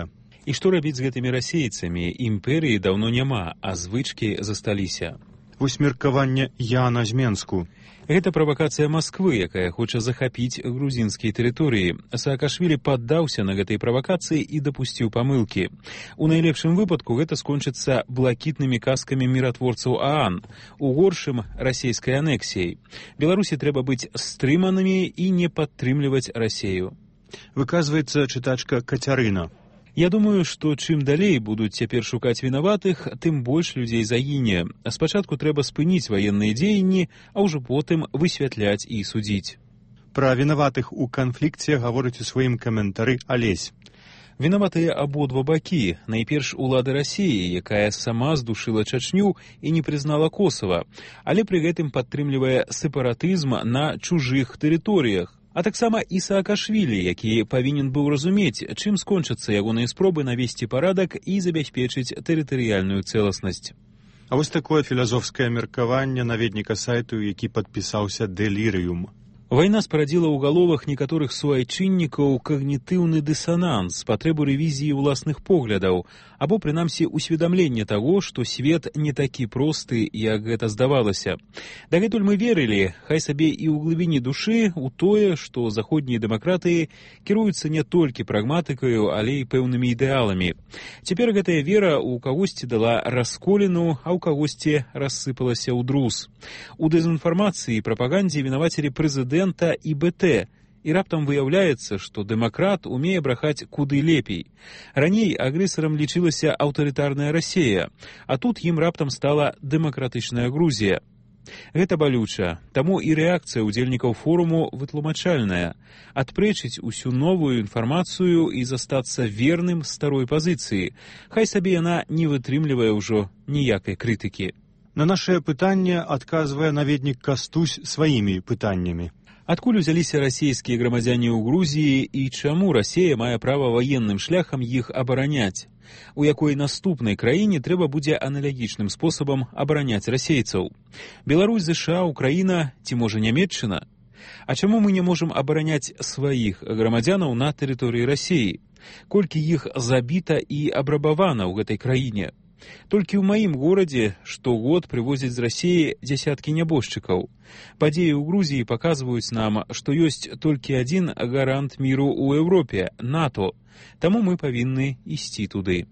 І што рабіць з гэтымі расейцамі? Імперыі даўно няма, а звычкі засталіся. Вось меркаванне Яна з Менску. Гэта правакацыя Масквы, якая хоча захапіць грузінскія тэрыторыі. Саакашвілі паддаўся на гэтай правакацыі і дапусціў памылкі. У найлепшым выпадку гэта скончыцца блакітнымі казкамі міратворцаў ААН, у горшым расійскай анексіяй. Беларусі трэба быць стрыманымі і не падтрымліваць Расею. Выказваецца чытачка Кацярына. Я думаю, што чым далей будуць цяпер шукаць вінаватых, тым больш людзей загіне. Спачатку трэба спыніць ваенныя дзеянні, а ўжо потым высвятляць і судзіць. Пра вінаватых у канфлікце гаворыць у сваім каментары Алесь. Вінаватыя абодва бакі. Найперш улада Расіі, якая сама здушыла Чачню і не прызнала Косава, але пры гэтым падтрымлівае сепаратызм на чужых тэрыторыях. А таксама і Саакашвілі, які павінен быў разумець, чым скончацца ягоныя спробы навесці парадак і забяспечыць тэрытарыяльную цэласнасць. А вось такое філазофскае меркаванне наведніка сайту, які падпісаўся «Дэлірыум». Вайна спарадзіла ў галовах некаторых суайчыннікаў когнітыўны дысананс, патрэбу рэвізіі ўласных поглядаў, або, прынамсі, усведамленне таго, што свет не такі просты, як гэта здавалася. Дагэтуль мы верылі, хай сабе і ў глыбіні душы, у тое, што заходнія дэмакратыі кіруюцца не толькі прагматыкаю, але і пэўнымі ідэаламі. Цяпер гэтая вера ў кагосьці дала расколіну, а ў кагосьці рассыпалася ў друз. У дэзінфармацыі і прапагандзе вінавацілі прэзідэнта і БТ, і раптам выяўляецца, што дэмакрат умее брахаць куды лепей. Раней агрэсарам лічылася аўтарытарная Расея, а тут ім раптам стала дэмакратычная Грузія. Гэта балюча, таму і рэакцыя ўдзельнікаў форуму вытлумачальная – адпрэчыць усю новую інфармацыю і застацца верным старой пазіцыі. Хай сабе яна не вытрымлівае ўжо ніякай крытыкі. На нашае пытанне адказвае наведнік Кастусь сваімі пытаннямі. Адкуль узяліся расійскія грамадзяне ў Грузіі і чаму Расея мае права ваенным шляхам іх абараняць? У якой наступнай краіне трэба будзе аналагічным спосабам абараняць расейцаў? Беларусь, ЗША, Украіна ці, можа, Нямецчына? А чаму мы не можам абараняць сваіх грамадзянаў на тэрыторыі Расеі? Колькі іх забіта і абрабавана ў гэтай краіне? Толькі ў маім горадзе штогод прывозяць з Расеі дзясяткі нябожчыкаў. Падзеі ў Грузіі паказваюць нам, што ёсць толькі адзін гарант міру ў Еўропе – НАТО. Таму мы павінны ісці туды.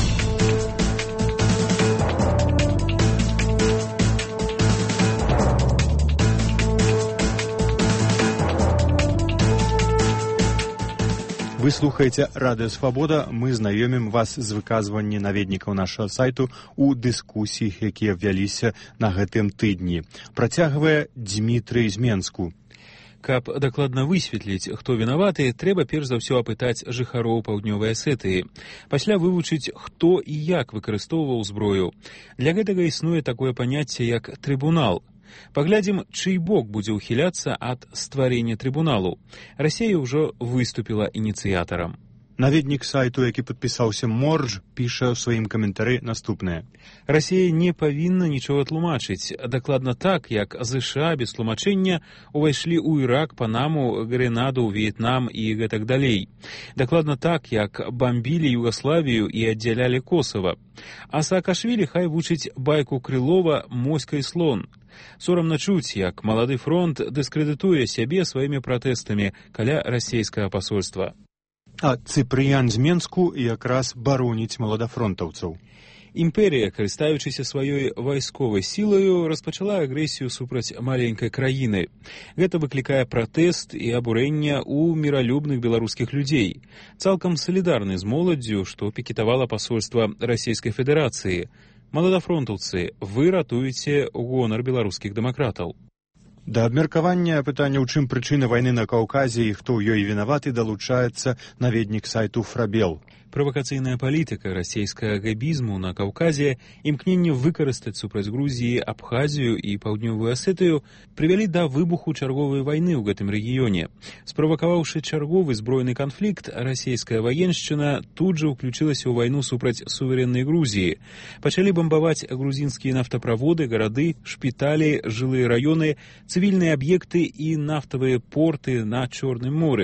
Вы слухаеце Радыё Свабода, мы знаёмім вас з выказвання наведнікаў нашага сайту ў дыскусіях, якія вяліся на гэтым тыдні. Працягвае Дзмітрый з Менску. Каб дакладна высветліць, хто вінаваты, трэба перш за ўсё апытаць жыхароў паўднёвай Асетыі. Пасля вывучыць, хто і як выкарыстоўваў зброю. Для гэтага існуе такое паняцце, як трыбунал. Паглядзім, чый бок будзе ўхіляцца ад стварення трыбуналу. Расея ўжо выступіла ініцыятарам. Наведнік сайту, які падпісаўся Мордж, піша ў сваім каментары наступнае. Расея не павінна нічога тлумачыць. Дакладна так, як ЗША без тлумачэння увайшлі ў Ірак, Панаму, Гренаду, В'етнам і гэтак далей. Дакладна так, як бамбілі Югаславію і аддзялялі Косава. А Саакашвілі хай вучыць байку Крылова «Моська і слон». Сорамна чуць, як малады фронт дыскрэдытуе сябе сваімі пратэстамі каля расейскага пасольства. А Цыпрыян з Менску якраз бароніць маладафронтаўцаў. Імперія, карыстаючыся сваёй вайсковай сілаю, распачала агрэсію супраць маленькай краіны. Гэта выклікае пратэст і абурэнне ў міралюбных беларускіх людзей. Цалкам салідарны з моладдзю, што пікетавала пасольства Расійскай Федэрацыі. Маладафронтаўцы, вы ратуеце гонар беларускіх дэмакратаў. Да абмеркавання пытання, у чым прычына вайны на Каўказе і хто ў ёй вінаваты, далучаецца наведнік сайту Фрабел. Правакацыйная палітыка расійскага габізму на Каўказе, імкненне выкарыстаць супраць Грузіі Абхазію і Паўднёвую Асетыю прывялі да выбуху чарговай вайны ў гэтым рэгіёне. Справакаваўшы чарговы збройны канфлікт, расійская ваеншчына тут жа ўключылася ў вайну супраць суверэннай Грузіі. Пачалі бамбаваць грузінскія нафтаправоды, гарады, шпіталі, жылыя раёны, цывільныя аб'екты і нафтавыя порты на Чорным моры.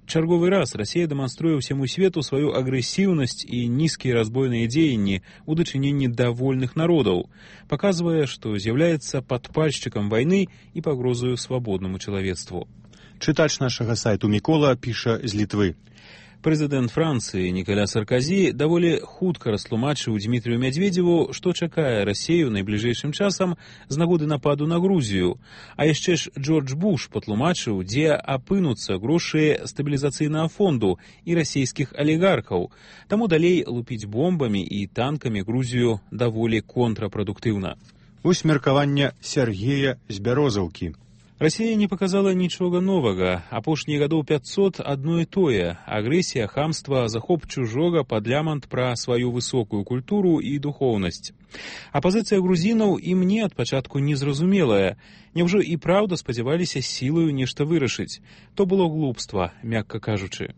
Чарговы раз Расія дэманструе ўсяму свету сваю агрэсіўнасць і нізкія разбойныя дзеянні ў дачыненні да вольных народаў, паказвае, што з'яўляецца падпальшчыкам вайны і пагрозаю свабоднаму чалавецтву. Чытач нашага сайту Мікола піша з Літвы. Прэзідэнт Францыі Нікаля Сарказі даволі хутка растлумачыў Дмітрію Мядзведзеву, што чакае Расею найбліжэйшым часам з нагоды нападу на Грузію. А яшчэ ж Джордж Буш патлумачыў, дзе апынуцца грошы стабілізацыйнага фонду і расійскіх алігархаў. Таму далей лупіць бомбамі і танкамі Грузію даволі контрапрадуктыўна. Вось меркаванне Сергея з Бярозаўкі. Расія не паказала нічога новага. Апошнія гадоў пяцьсот адно і тое. Агрэсія, хамства, захоп чужога пад лямант пра сваю высокую культуру і духоўнасць. А пазіцыя грузінаў і мне ад пачатку незразумелая. Няўжо і праўда спадзяваліся сілаю нешта вырашыць? То было глупства, мякка кажучы.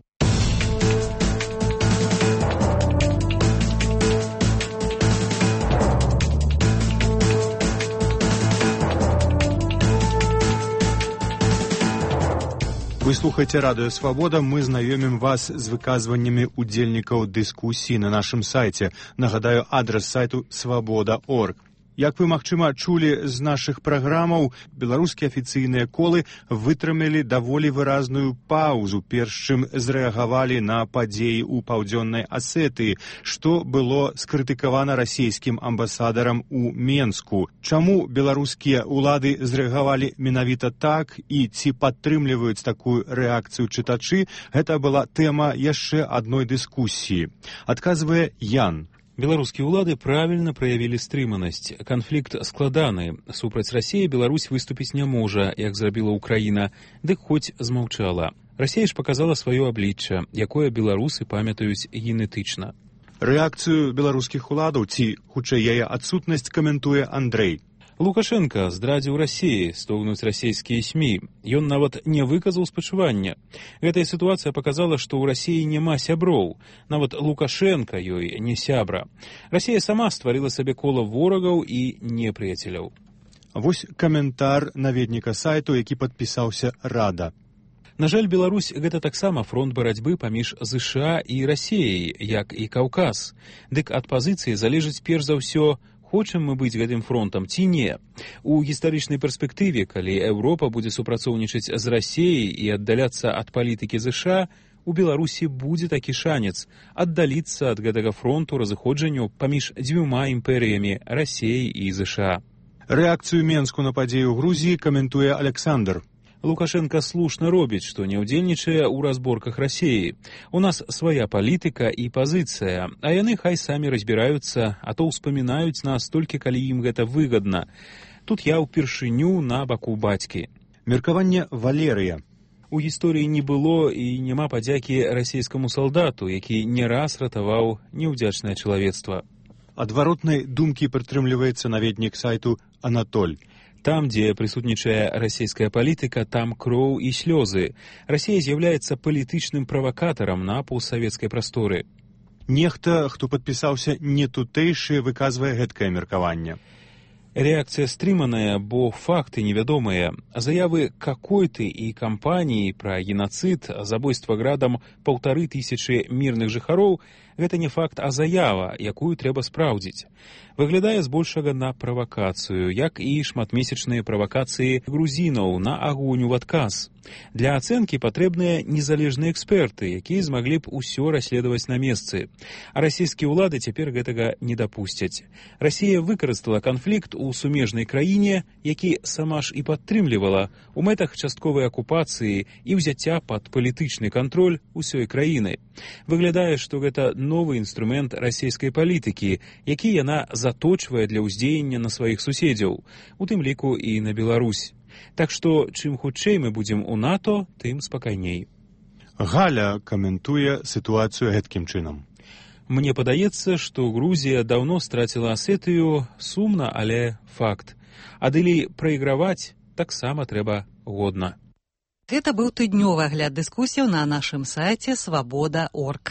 Вы слухаеце радыё «Свабода». Мы знаёмім вас з выказваннямі удзельнікаў дыскусіі на нашым сайце. Нагадаю, адрас сайту свабода точка орг. Як вы, магчыма, чулі з нашых праграмаў, беларускія афіцыйныя колы вытрымалі даволі выразную паўзу, перш чым зрэагавалі на падзеі ў Паўдзённай Асетыі, што было скрытыкавана расійскім амбасадарам у Менску. Чаму беларускія ўлады зрэагавалі менавіта так і ці падтрымліваюць такую рэакцыю чытачы, гэта была тэма яшчэ адной дыскусіі. Адказвае Ян. Беларускія ўлады правільна праявілі стрыманасць. Канфлікт складаны. Супраць Расіі Беларусь выступіць не можа, як зрабіла Украіна, дык хоць змаўчала. Расія ж паказала сваё аблічча, якое беларусы памятаюць генетычна. Рэакцыю беларускіх уладаў ці, хутчэй, яе адсутнасць каментуе Андрэй. Лукашенко здрадзіў Расіі, стогнуць расійскія СМІ. Ён нават не выказаў спачування. Гэтая сітуацыя паказала, што ў Расіі няма сяброў. Нават Лукашенко ёй не сябра. Расія сама стварыла сабе кола ворагаў і непрыяцеляў. Вось каментар наведніка сайту, які падпісаўся «Рада». На жаль, Беларусь гэта таксама фронт барацьбы паміж ЗША і Расіяй, як і Каўказ. Дык ад пазіцыі залежыць перш за ўсё, хочам мы быць гэтым фронтам ці не. У гістарычнай перспектыве, калі Еўропа будзе супрацоўнічаць з Расіяй і аддаляцца ад палітыкі ЗША, у Беларусі будзе такі шанец аддаліцца ад гэтага фронту разыходжанню паміж дзвюма імперыямі Расіяй і ЗША. Рэакцыю Менску на падзею ў Грузіі каментуе Александр. Лукашенко слушна робіць, што не ўдзельнічае ў разборках Расіі. У нас свая палітыка і пазіцыя, а яны хай самі разбіраюцца, а то ўспамінаюць нас толькі калі ім гэта выгадна. Тут я ўпершыню на баку бацькі. Меркаванне Валерыя. У гісторыі не было і няма падзякі расійскаму салдату, які не раз ратаваў неўдзячнае чалавецтва. Адваротнай думкі прытрымліваецца наведнік сайту Анатоль. Там, дзе прысутнічае расійская палітыка, там кроў і слёзы. Расія з'яўляецца палітычным правакатарам на постсавецкай прасторы. Нехта, хто падпісаўся не тутэйшы, выказвае гэткае меркаванне. Рэакцыя стрыманая, бо факты невядомыя. Заявы какой-ты і кампаніі пра генацыд, забойства градам паўтары тысячы мірных жыхароў – гэта не факт, а заява, якую трэба спраўдзіць. Выглядае збольшага на правакацыю, як і шматмесячныя правакацыі грузінаў на агонь у адказ. Для ацэнкі патрэбныя незалежныя эксперты, якія змаглі б усё расследаваць на месцы. А расійскія ўлады цяпер гэтага не дапусцяць. Расія выкарыстала канфлікт у сумежнай краіне, які сама ж і падтрымлівала у мэтах частковай акупацыі і ўзяцця пад палітычны кантроль усёй краіны. Выглядае, што гэта новы інструмент расійскай палітыкі, які яна заточвае для ўздзеяння на сваіх суседзяў, у тым ліку і на Беларусь. Так што, чым хутчэй мы будзем у НАТО, тым спакайней. Галя каментуе сітуацыю гэткім чынам. Мне падаецца, што Грузія даўно страціла Асетыю, сумна, але факт. Адылі прайграваць таксама трэба годна. Гэта быў тыднёвы агляд дыскусіяў на нашым сайце свабода точка орг.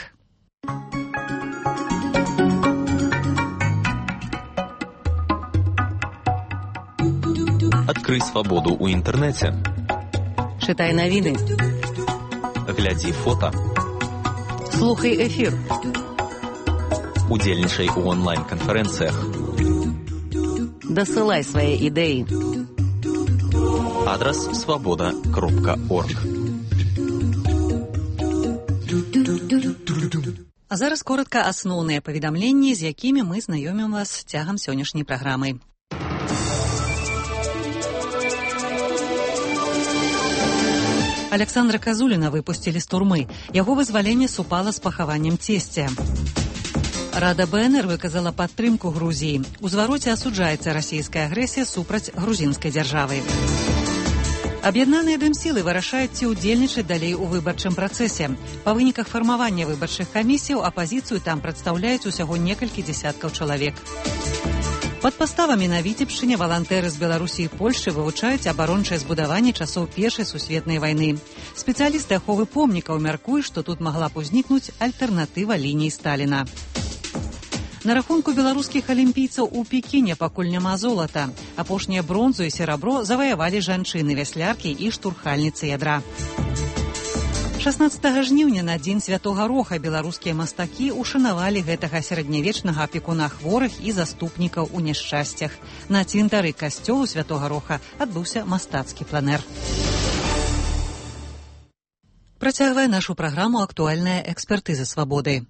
Открой свободу у интернете. Читай новины. Глядзі фота. Слухай эфір. Удзельнічай у онлайн-канферэнцыях. Дасылай свае ідэі. Адрас свабода кропка орг. А зараз коротка асноўныя паведамленні, з якімі мы знаёмім вас цягам сённяшняй праграмы. Александра Казуліна выпусцілі з турмы. Яго вызваленне супала з пахаваннем цесця. Рада БНР выказала падтрымку Грузіі. У звароце асуджаецца расійская агрэсія супраць грузінскай дзяржавы. Аб'яднаныя дэмсілы вырашаюць, ці ўдзельнічаць далей у выбарчым працэсе. Па выніках фармавання выбарчых камісіяў апазіцыю там прадстаўляюць усяго некалькі дзесяткаў чалавек. Пад паставамі на Віцебшчыне валантэры з Беларусі і Польшчы вывучаюць абарончае збудаванне часоў Першай сусветнай вайны. Спецыялісты аховы помнікаў мяркуюць, што тут магла б узнікнуць альтэрнатыва лініі Сталіна. На рахунку беларускіх алімпійцаў у Пекіне пакуль няма золата. Апошнія бронзу і серабро заваявалі жанчыны-вясляркі і штурхальніцы ядра. шаснаццатага жніўня на дзень святога Роха беларускія мастакі ушанавалі гэтага сярэднявечнага апекуна хворых і заступнікаў у няшчасцях. На цвінтары касцёлу святога Роха адбыўся мастацкі планэр. Працягвае нашу праграму актуальная экспертыза свабоды.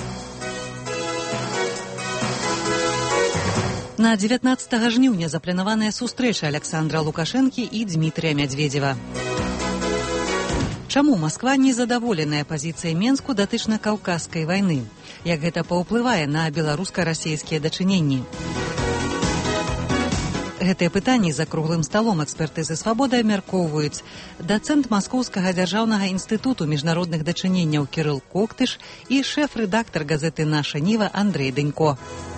На дзевятнаццатага жніўня запланаваная сустрэча Александра Лукашэнкі і Дмітрыя Мядзведзева. Чаму Масква незадаволеная пазіцыяй Менску датычна каўказскай вайны? Як гэта паўплывае на беларуска-расійскія дачыненні? Гэтыя пытанні за круглым сталом экспертызы свабоды абмяркоўваюць дацэнт Маскоўскага дзяржаўнага інстытуту міжнародных дачыненняў Кірыл Коктыш і шэф-рэдактар газеты «Наша Ніва» Андрэй Дэнько.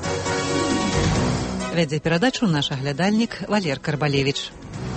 Вядзе перадачу наш аглядальнік Валер Карбалевіч.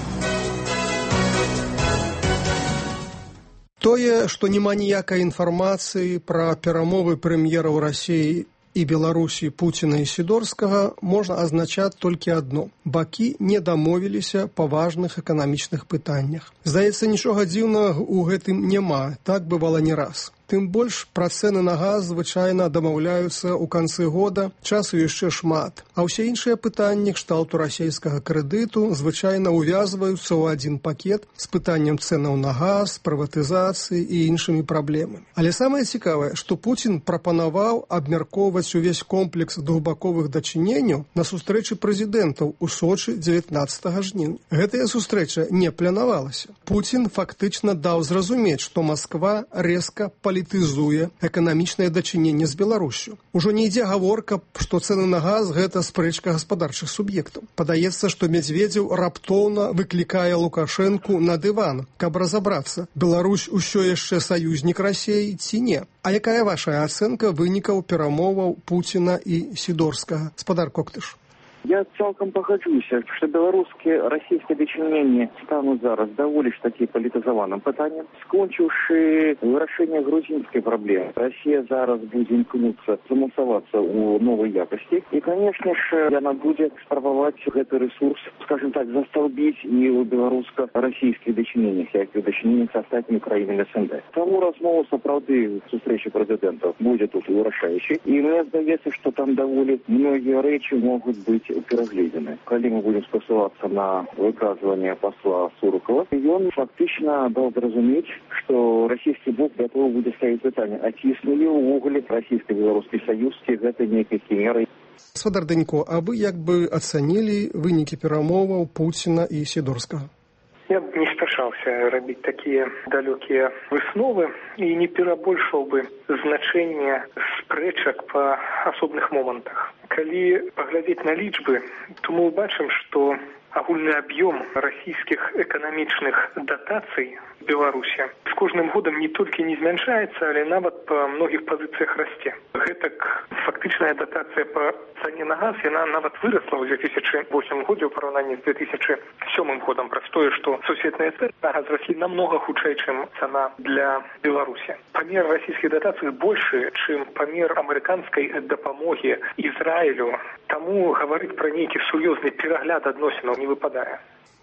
Тое, што няма ніякай інфармацыі пра перамовы прэм'ераў Расіі і Беларусі Пуціна і Сідорскага, можна азначаць толькі адно. Бакі не дамовіліся па важных эканамічных пытаннях. Здаецца, нічога дзіўнага ў гэтым няма, так бывала не раз. Тым больш пра цэны на газ звычайна дамаўляюцца ў канцы года, часу яшчэ шмат. А ўсе іншыя пытанні кшталту расійскага крэдыту звычайна ўвязваюцца ў адзін пакет з пытаннем цэнаў на газ, прыватызацыі і іншымі праблемамі. Але самае цікавае, што Пуцін прапанаваў абмяркоўваць увесь комплекс двухбаковых дачыненняў на сустрэчы прэзідэнтаў у Сочы дзевятнаццатага жніўня. Гэтая сустрэча не планавалася. Пуцін фактычна даў зразумець, што Масква рэзка палітызуе эканамічнае дачыненне з Беларусю. Ужо не ідзе гаворка, што цэны на газ – гэта спрэчка гаспадарчых суб'ектаў. Падаецца, што Мядзведзеў раптоўна выклікае Лукашэнку на дыван, каб разабрацца, Беларусь усё яшчэ саюзнік Расіі ці не. А якая ваша ацэнка вынікаў перамоваў Пуціна і Сідорскага? Спадар Коктыш. Я цалкам пагаджуся, што беларускія расійскія дачыненні стануць зараз даволі ж такі палітызаваным пытаннем. Скончыўшы вырашэнне грузінскай праблемы, Расія зараз будзе імкнуцца замацавацца ў новай якасці. І, канешне ж, яна будзе спрабаваць гэты рэсурс, скажем так, засталбіць і ў беларуска-расійскіх дачыненнях, як і ў дачыненнях з астатнімі краінамі СНД. Таму размова сапраўды сустрэчы прэзідэнтаў будзе тут вырашаючай. І мне здаецца, што там даволі многія рэчы могуць быць перагледзены. Калі мы будем спасылацца на выказванне посла Суркова, ён фактычна даў зразумець, што расійскі бок гатовы будзе ставіць пытанне, а ці існуе ўвогуле расійска-беларускі саюз, ці гэта нейкія хімеры. Спадар Дэнько, а вы як бы ацанілі вынікі перамоваў Пуціна і Сідорскага? Я б не спяшаўся рабіць такія далёкія высновы і не перабольшваў бы значэнне спрэчак па асобных момантах. Калі паглядзець на лічбы, то мы ўбачым, што агульны аб'ём расійскіх эканамічных датацый Беларусі з кожным годам не толькі не змяншаецца, але нават па многіх пазіцыях расце. Гэтак фактычная датацыя па цане на газ, яна нават вырасла ў две тысячы восьмым годзе ў параўнанні з две тысячы сёмым годам, праз тое, што сусветныя цэны на газ раслі намнога хутчэй, чым цана для Беларусі. Памер расійскіх датацый большы, чым памер амерыканскай дапамогі Ізраілю. Таму гаварыць пра нейкі сур'ёзны перагляд адносінаў не выпадае.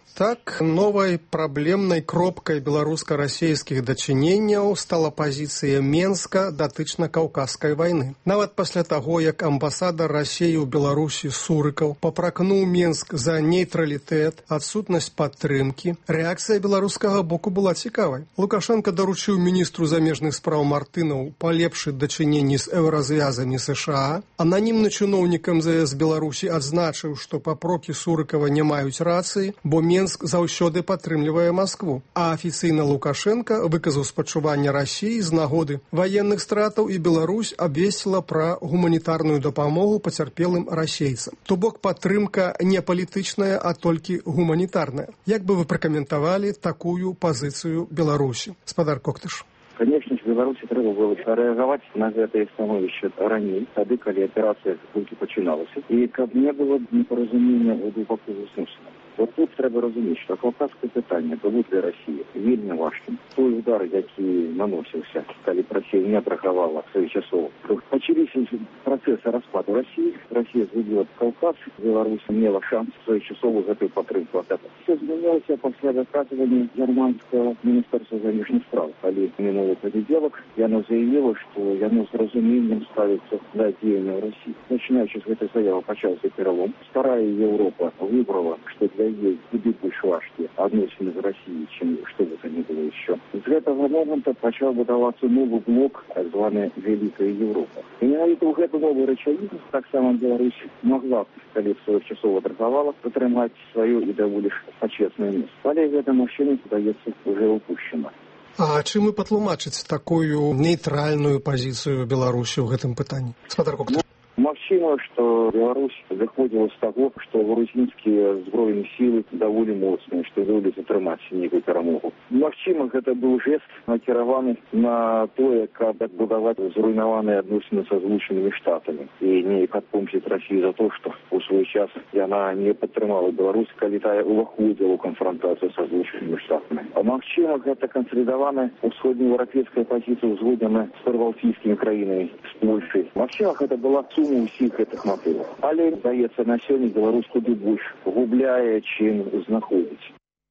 Так, новай праблемнай кропкай беларуска-расейскіх дачыненняў стала пазіцыя Менска датычна каўказскай вайны. Нават пасля таго, як амбасадар Расіі ў Беларусі Сурыкаў папракнуў Менск за нейтралітэт, адсутнасць падтрымкі, рэакцыя беларускага боку была цікавай. Лукашенко даручыў міністру замежных спраў Мартынаў палепшыць дачыненні з еўразвязамі США. Ананімны чыноўнік эм зэ эс Беларусі адзначыў, што папрокі Сурыкава не маюць рацыі, бо Менск Менск заўсёды падтрымлівае Маскву, а афіцыйна Лукашенко выказаў спачуванне Расіі з нагоды ваенных стратаў і Беларусь абвесціла пра гуманітарную дапамогу пацярпелым расейцам. То бок падтрымка не палітычная, а толькі гуманітарная. Як бы вы пракаментавалі такую пазіцыю Беларусі? Спадар Коктыш. Конечно, в Беларуси треба было реагировать на это становище ранее, тогда, когда операция только начиналась. И как не было непоразумения глубоко засмысленного. Вот тут треба розуміти, що кавказьке питання було для Росії вельми важким. Той удар, який наносився, коли Росія не атакувала своєчасово. Почалися процеси розпаду Росії. Росія зводила Кавказ, Білорусь мала шанс своєчасово за цю підтримку отдати. Все змінилося після виказування германського міністерства заміжних справ. Коли минуло понеділок, яно заявило, що яно з розумінням ставиться до діяння в Росії. Починаючи з цієї заяви почався перелом. Старая Європа вибрала, що для ей куды больше важкие отношения с Россией, чем что бы то ни было еще. С этого момента начал выдаваться новый блок, так званая Великая Европа. И менавіта в этот новый рычагизм, так само Беларусь могла, коли своих часов атаковала, потримать свое и довольно почетное место. Але в этом машине остается уже упущено. А чым вы патлумачыць такую нейтральную пазіцыю Беларусі ў гэтым пытанні? Спадар Коктыш. Максимум, что Беларусь выходила с того, что грузинские збройные силы довольно мощные, что вели затрымать некую перемогу. Максимум, это был жест, накированы на то, как отбудовать зруйнованные отношения со Соединенными Штатами. И не отпомнить Россию за то, что у свой час она не подтримала Беларусь, когда та уходила в конфронтацию со Соединенными Штатами. А максимум, это консолидованная усходнеевропейская позиция, узгоднена с прибалтийскими краинами, с Польшей. Максимум, это была сумма усіх гэтых мотивов. Але, здаецца, на сёння Беларусь куды больш губляе, чым знаходзіць.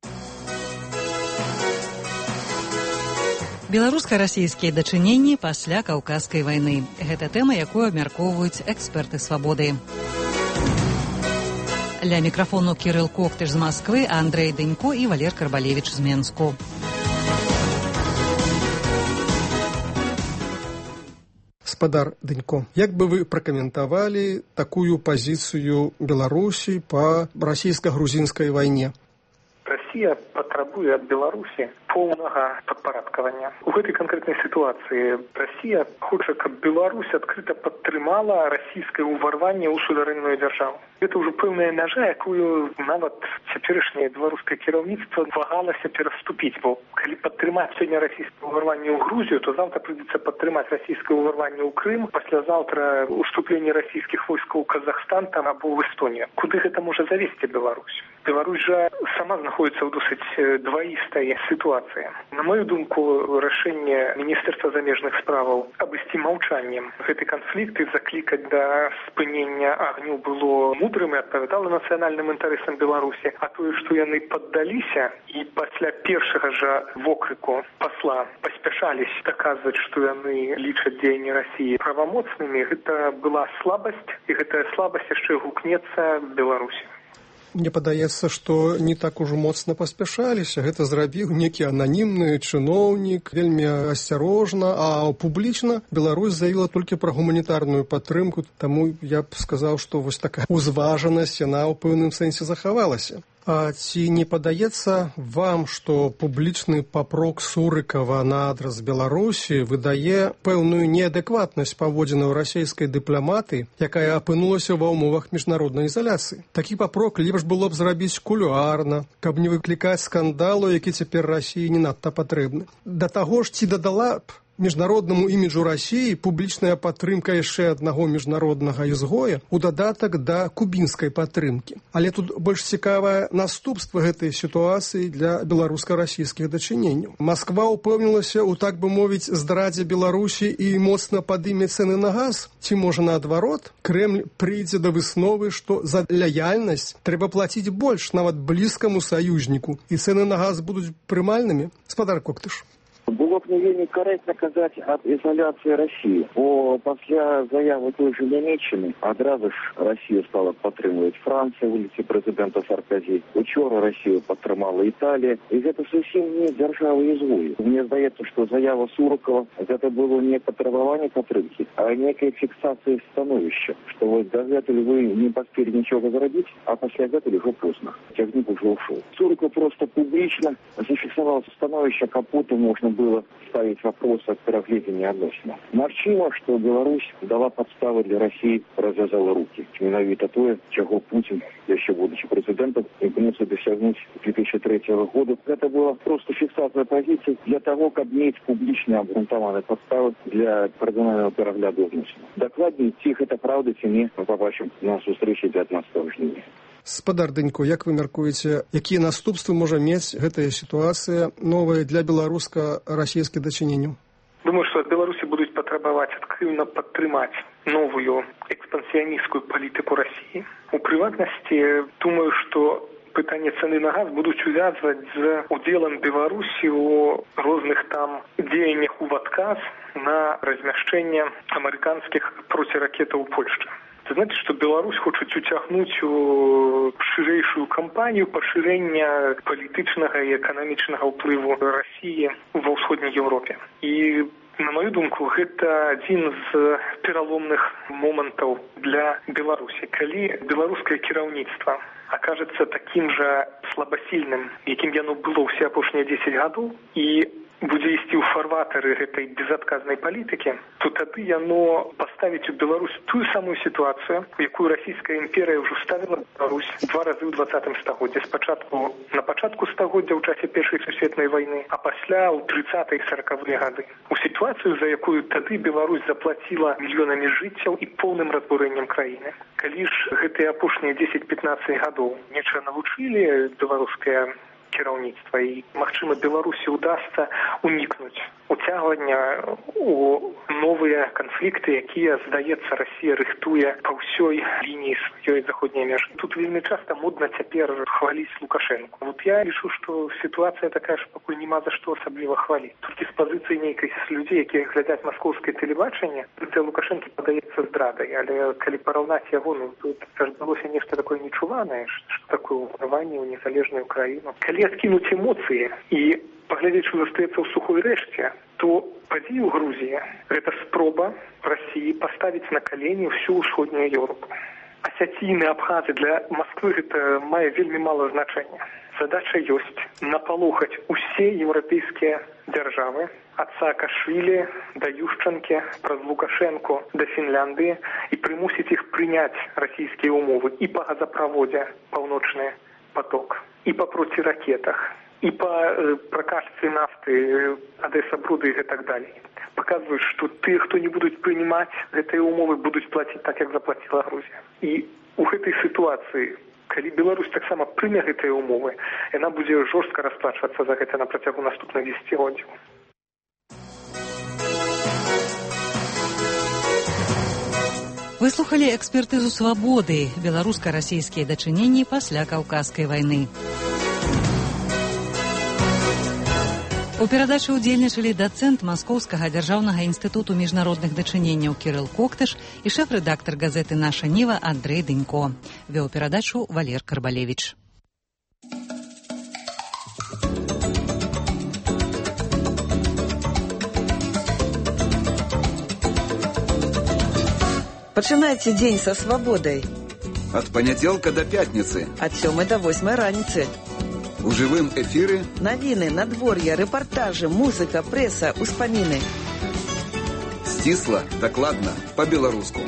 Беларуска-расійскія дачыненні пасля каўказскай вайны. Гэта тэма, якую абмяркоўваюць эксперты свабоды. Ля мікрафону Кірыл Коктыш з Масквы, Андрэй Дынько і Валер Карбалевіч з Менску. Спадар Дынько, як бы вы пракаментавалі такую пазіцыю Беларусі па расійска-грузінскай вайне? Россия патрабуе ад Беларусі поўнага падпарадкавання. У гэтай канкрэтнай сітуацыі Россия хоча, каб Беларусь адкрыта падтрымала расійскае ўварванне ў суверэнную дзяржаву. Гэта ўжо пэўная мяжа, якую нават цяперашняе беларускае кіраўніцтва вагалася пераступіць, бо калі падтрымаць сёння расійскае ўварванне ў Грузію, то заўтра прыйдзецца падтрымаць расійскае ўварванне ў Крым, паслязаўтра уступленне расійскіх войскаў у Казахстан там або ў Эстонію. Куды гэта можа завесці Беларусь? Беларусь жа сама знаходіцца ў досыць дваістай сітуацыі. На мою думку, рашэнне Міністэрства замежных справаў абысці маўчаннем гэты канфлікт і заклікаць да спынення агню было мудрым і адпавядала нацыянальным інтарэсам Беларусі. А тое, што яны паддаліся і пасля першага жа вокрыку пасла паспяшаліся даказваць, што яны лічаць дзеянні Расіі правамоцнымі, гэта была слабасць, і гэтая слабасць яшчэ гукнецца Беларусі. Мне падаецца, што не так ужо моцна паспяшаліся. Гэта зрабіў некі ананімны чыноўнік, вельмі асцярожна, а публічна Беларусь заявіла толькі пра гуманітарную падтрымку, таму я б сказаў, што вось такая узважанасць, яна ў пэўным сэнсе захавалася. А ці не падаецца вам, што публічны папрок Сурыкава на адрас Беларусі выдае пэўную неадэкватнасць паводзінаў расійскай дыпламатыі, якая апынулася ва ўмовах міжнароднай ізаляцыі? Такі папрок лепш было б зрабіць кулуарна, каб не выклікаць скандалу, які цяпер Расіі не надта патрэбны. Да таго ж, ці дадала б Міжнароднаму іміджу Расіі публічная падтрымка яшчэ аднаго міжнароднага ізгоя у дадатак да кубінскай падтрымкі. Але тут больш цікавае наступства гэтай сітуацыі для беларуска-расійскіх дачыненняў. Масква ўпэўнілася ў, так бы мовіць, здрадзе Беларусі і моцна падыме цэны на газ? Ці, можа, наадварот, Крэмль прыйдзе да высновы, што за лаяльнасць трэба плаціць больш нават блізкаму саюзніку, і цэны на газ будуць прымальнымі? Спадар Коктыш. Было б не вельмі карэктна казаць аб ізаляцыі Расіі, бо пасля заявы той жа Нямецчыны адразу ж Расію стала падтрымліваць Францыя ў ліце прэзідэнта Сарказі. Учора Расію падтрымала Італія, і гэта зусім не дзяржава ізгою. Мне здаецца, што заява Суркова гэта было не патрабаванне падтрымкі, а некая фіксацыя становішча, што вось дагэтуль вы не паспелі нічога зрабіць, а пасля гэтуль ужо позна. Цягнік ужо ўшоў. Сурков проста публічна зафіксаваў становішча, каб потым можна было ставить вопрос о переглядении относительно. Магчыма, что Беларусь дала подставы для России, развязала руки. Менавіта тое, чего Путин, еще будучи президентом, имкнется досягнуть две тысячи третьего года. Это была просто фиксация позиций для того, как иметь публично обґрунтованные подставы для кардинального перегляду относительно. Докладнее, ці гэта правда, ці не, мы побачим на сустрэчы дзевятнадцатого жніўня. Спадар Дэнько, як вы мяркуеце, якія наступствы можа мець гэтая сітуацыя новая для беларуска-расійскіх дачыненняў? Думаю, што ад Беларусі будуць патрабаваць актыўна падтрымаць новую экспансіянісцкую палітыку Расіі. У прыватнасці, думаю, што пытанне цэны на газ будуць увязваць з удзелам Беларусі ў розных там дзеяннях у адказ на размяшчэнне амерыканскіх проціракетаў у Польшчы. Это значит, что Беларусь хочет утягнуть у ширэйшую кампанию поширения политичного и экономичного уплыву России во ўсходняй Европе. И, на мою думку, это один из пераломных моментов для Беларуси. Калі беларускае кіраўніцтва окажется таким же слабосильным, яким яно было все апошнія дзесяць гадоў, и будзе ісці ў фарватары гэтай безадказнай палітыкі, то тады яно паставіць у Беларусь тую самую сітуацыю, у якую расійская імперія ўжо ставіла Беларусь два разы ў двадцатым стагоддзі. Спачатку на пачатку стагоддзя ў часе першай сусветнай вайны, а пасля ў трыццатыя і саракавыя гады. У сітуацыю, за якую тады Беларусь заплаціла мільёнамі жыццяў і поўным разбурэннем краіны. Калі ж гэтыя апошнія дзесяць-пятнаццаць гадоў нечага навучылі беларускае кіраўніцтва, і, магчыма, Беларусі ўдасца унікнуць уцягвання у новыя канфлікты, якія, здаецца, Расія рыхтуе па ўсёй лініі сваёй заходняй мяжы. Тут вельмі часта модна цяпер хваліць Лукашэнку. Вот я лічу, што сітуацыя такая, што пакуль няма за што асабліва хваліць. Толькі з пазіцыі нейкай з людзей, якія глядзяць маскоўскае тэлебачанне, гэта Лукашэнкі падаецца здрадай, але калі параўнаць яго, ну, тут адбылося нешта такое нечуванае, што такое ўварванне ў незалежную краіну. Калі адкінуць эмоцыі і паглядзець, што застаецца ў сухой рэшце, то падзеі ў Грузіі гэта спроба Расіі паставіць на калені ўсю ўсходнюю Еўропу. Асяційныя абхазы для Масквы гэта мае вельмі мала значэння. Задача ёсць напалохаць усе еўрапейскія дзяржавы, ад Саакашвілі да Юшчанкі, праз Лукашэнку да Фінляндыі, і прымусіць іх прыняць расійскія ўмовы і па газаправодзе «Паўночны поток», і па проціракетах, і па э, прокачцы нафты, Одесса, Бруды и так далее. Показывают, что те, кто не будут принимать этой умовы, будут платить так, как заплатила Грузия. И у этой ситуации, калі Беларусь таксама прыме гэтыя умовы, яна будзе жорстка расплачвацца за гэта на працягу наступных дзесяцігоддзяў. Выслухалі экспертызу «Свабоды» беларуска-расійскія дачыненні пасля Каўказскай вайны. У перадачы ўдзельнічалі дацэнт Маскоўскага дзяржаўнага інстытуту міжнародных дачыненняў Кірыл Коктыш і шэф-рэдактар газеты «Наша Ніва» Андрэй Дэнько. Вёў перадачу Валер Карбалевіч. Пачынайце дзень са свабодай. Ад панядзелка да пятніцы. Ад сёмай да восьмай раніцы. У жывым эфіры навіны, надвор'я, рэпартажы, музыка, прэса, успаміны. Сцісла, дакладна, па-беларуску.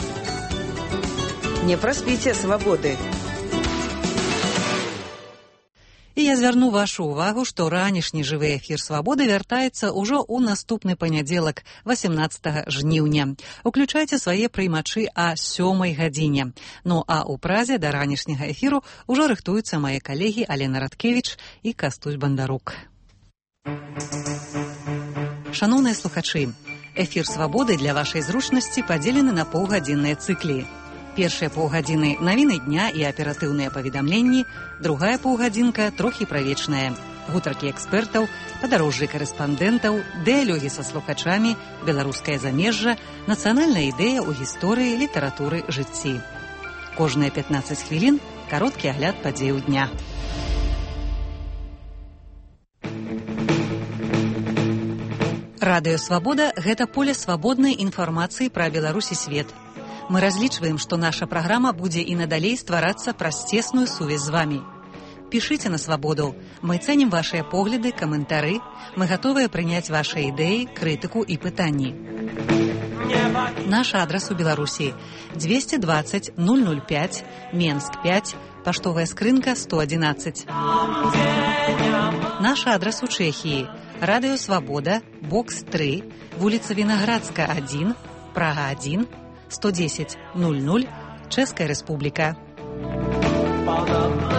Не праспіце свабоды. І я звярну вашу ўвагу, што ранішні жывы эфір свабоды вяртаецца ўжо ў наступны панядзелак, васямнаццатага жніўня. Уключайце свае прыймачы а сёмай гадзіне. Ну а ў празе да ранішняга эфіру ўжо рыхтуюцца мае калегі Алена Радкевіч і Кастусь Бандарук. Шаноўныя слухачы, эфір свабоды для вашай зручнасці падзелены на паўгадзінныя цыклі. Першыя паўгадзіны навіны дня і аператыўныя паведамленні, другая паўгадзінка трохі правечная. Гутаркі экспертаў, падарожжы карэспандэнтаў, дыялогі са слухачамі, беларускае замежжа, нацыянальная ідэя ў гісторыі, літаратуры, жыцці. Кожныя пятнаццаць хвілін кароткі агляд падзеяў дня. Радыё Свабода – гэта поле свабоднай інфармацыі пра Беларусь і свет. Мы разлічваем, што наша праграма будзе і надалей стварацца праз цесную сувязь з вамі. Пішыце на свабоду. Мы цэнім вашыя погляды, каментары. Мы гатовыя прыняць вашыя ідэі, крытыку і пытанні. Наш адрас у Беларусі – двести двадцать ноль ноль пять, Менск пять, паштовая скрынка сто одиннадцать. Наш адрас у Чэхіі – Радыё Свабода, бокс три, вуліца Вінаградска один, Прага один, сто десять ноль ноль, Чэшская Рэспубліка.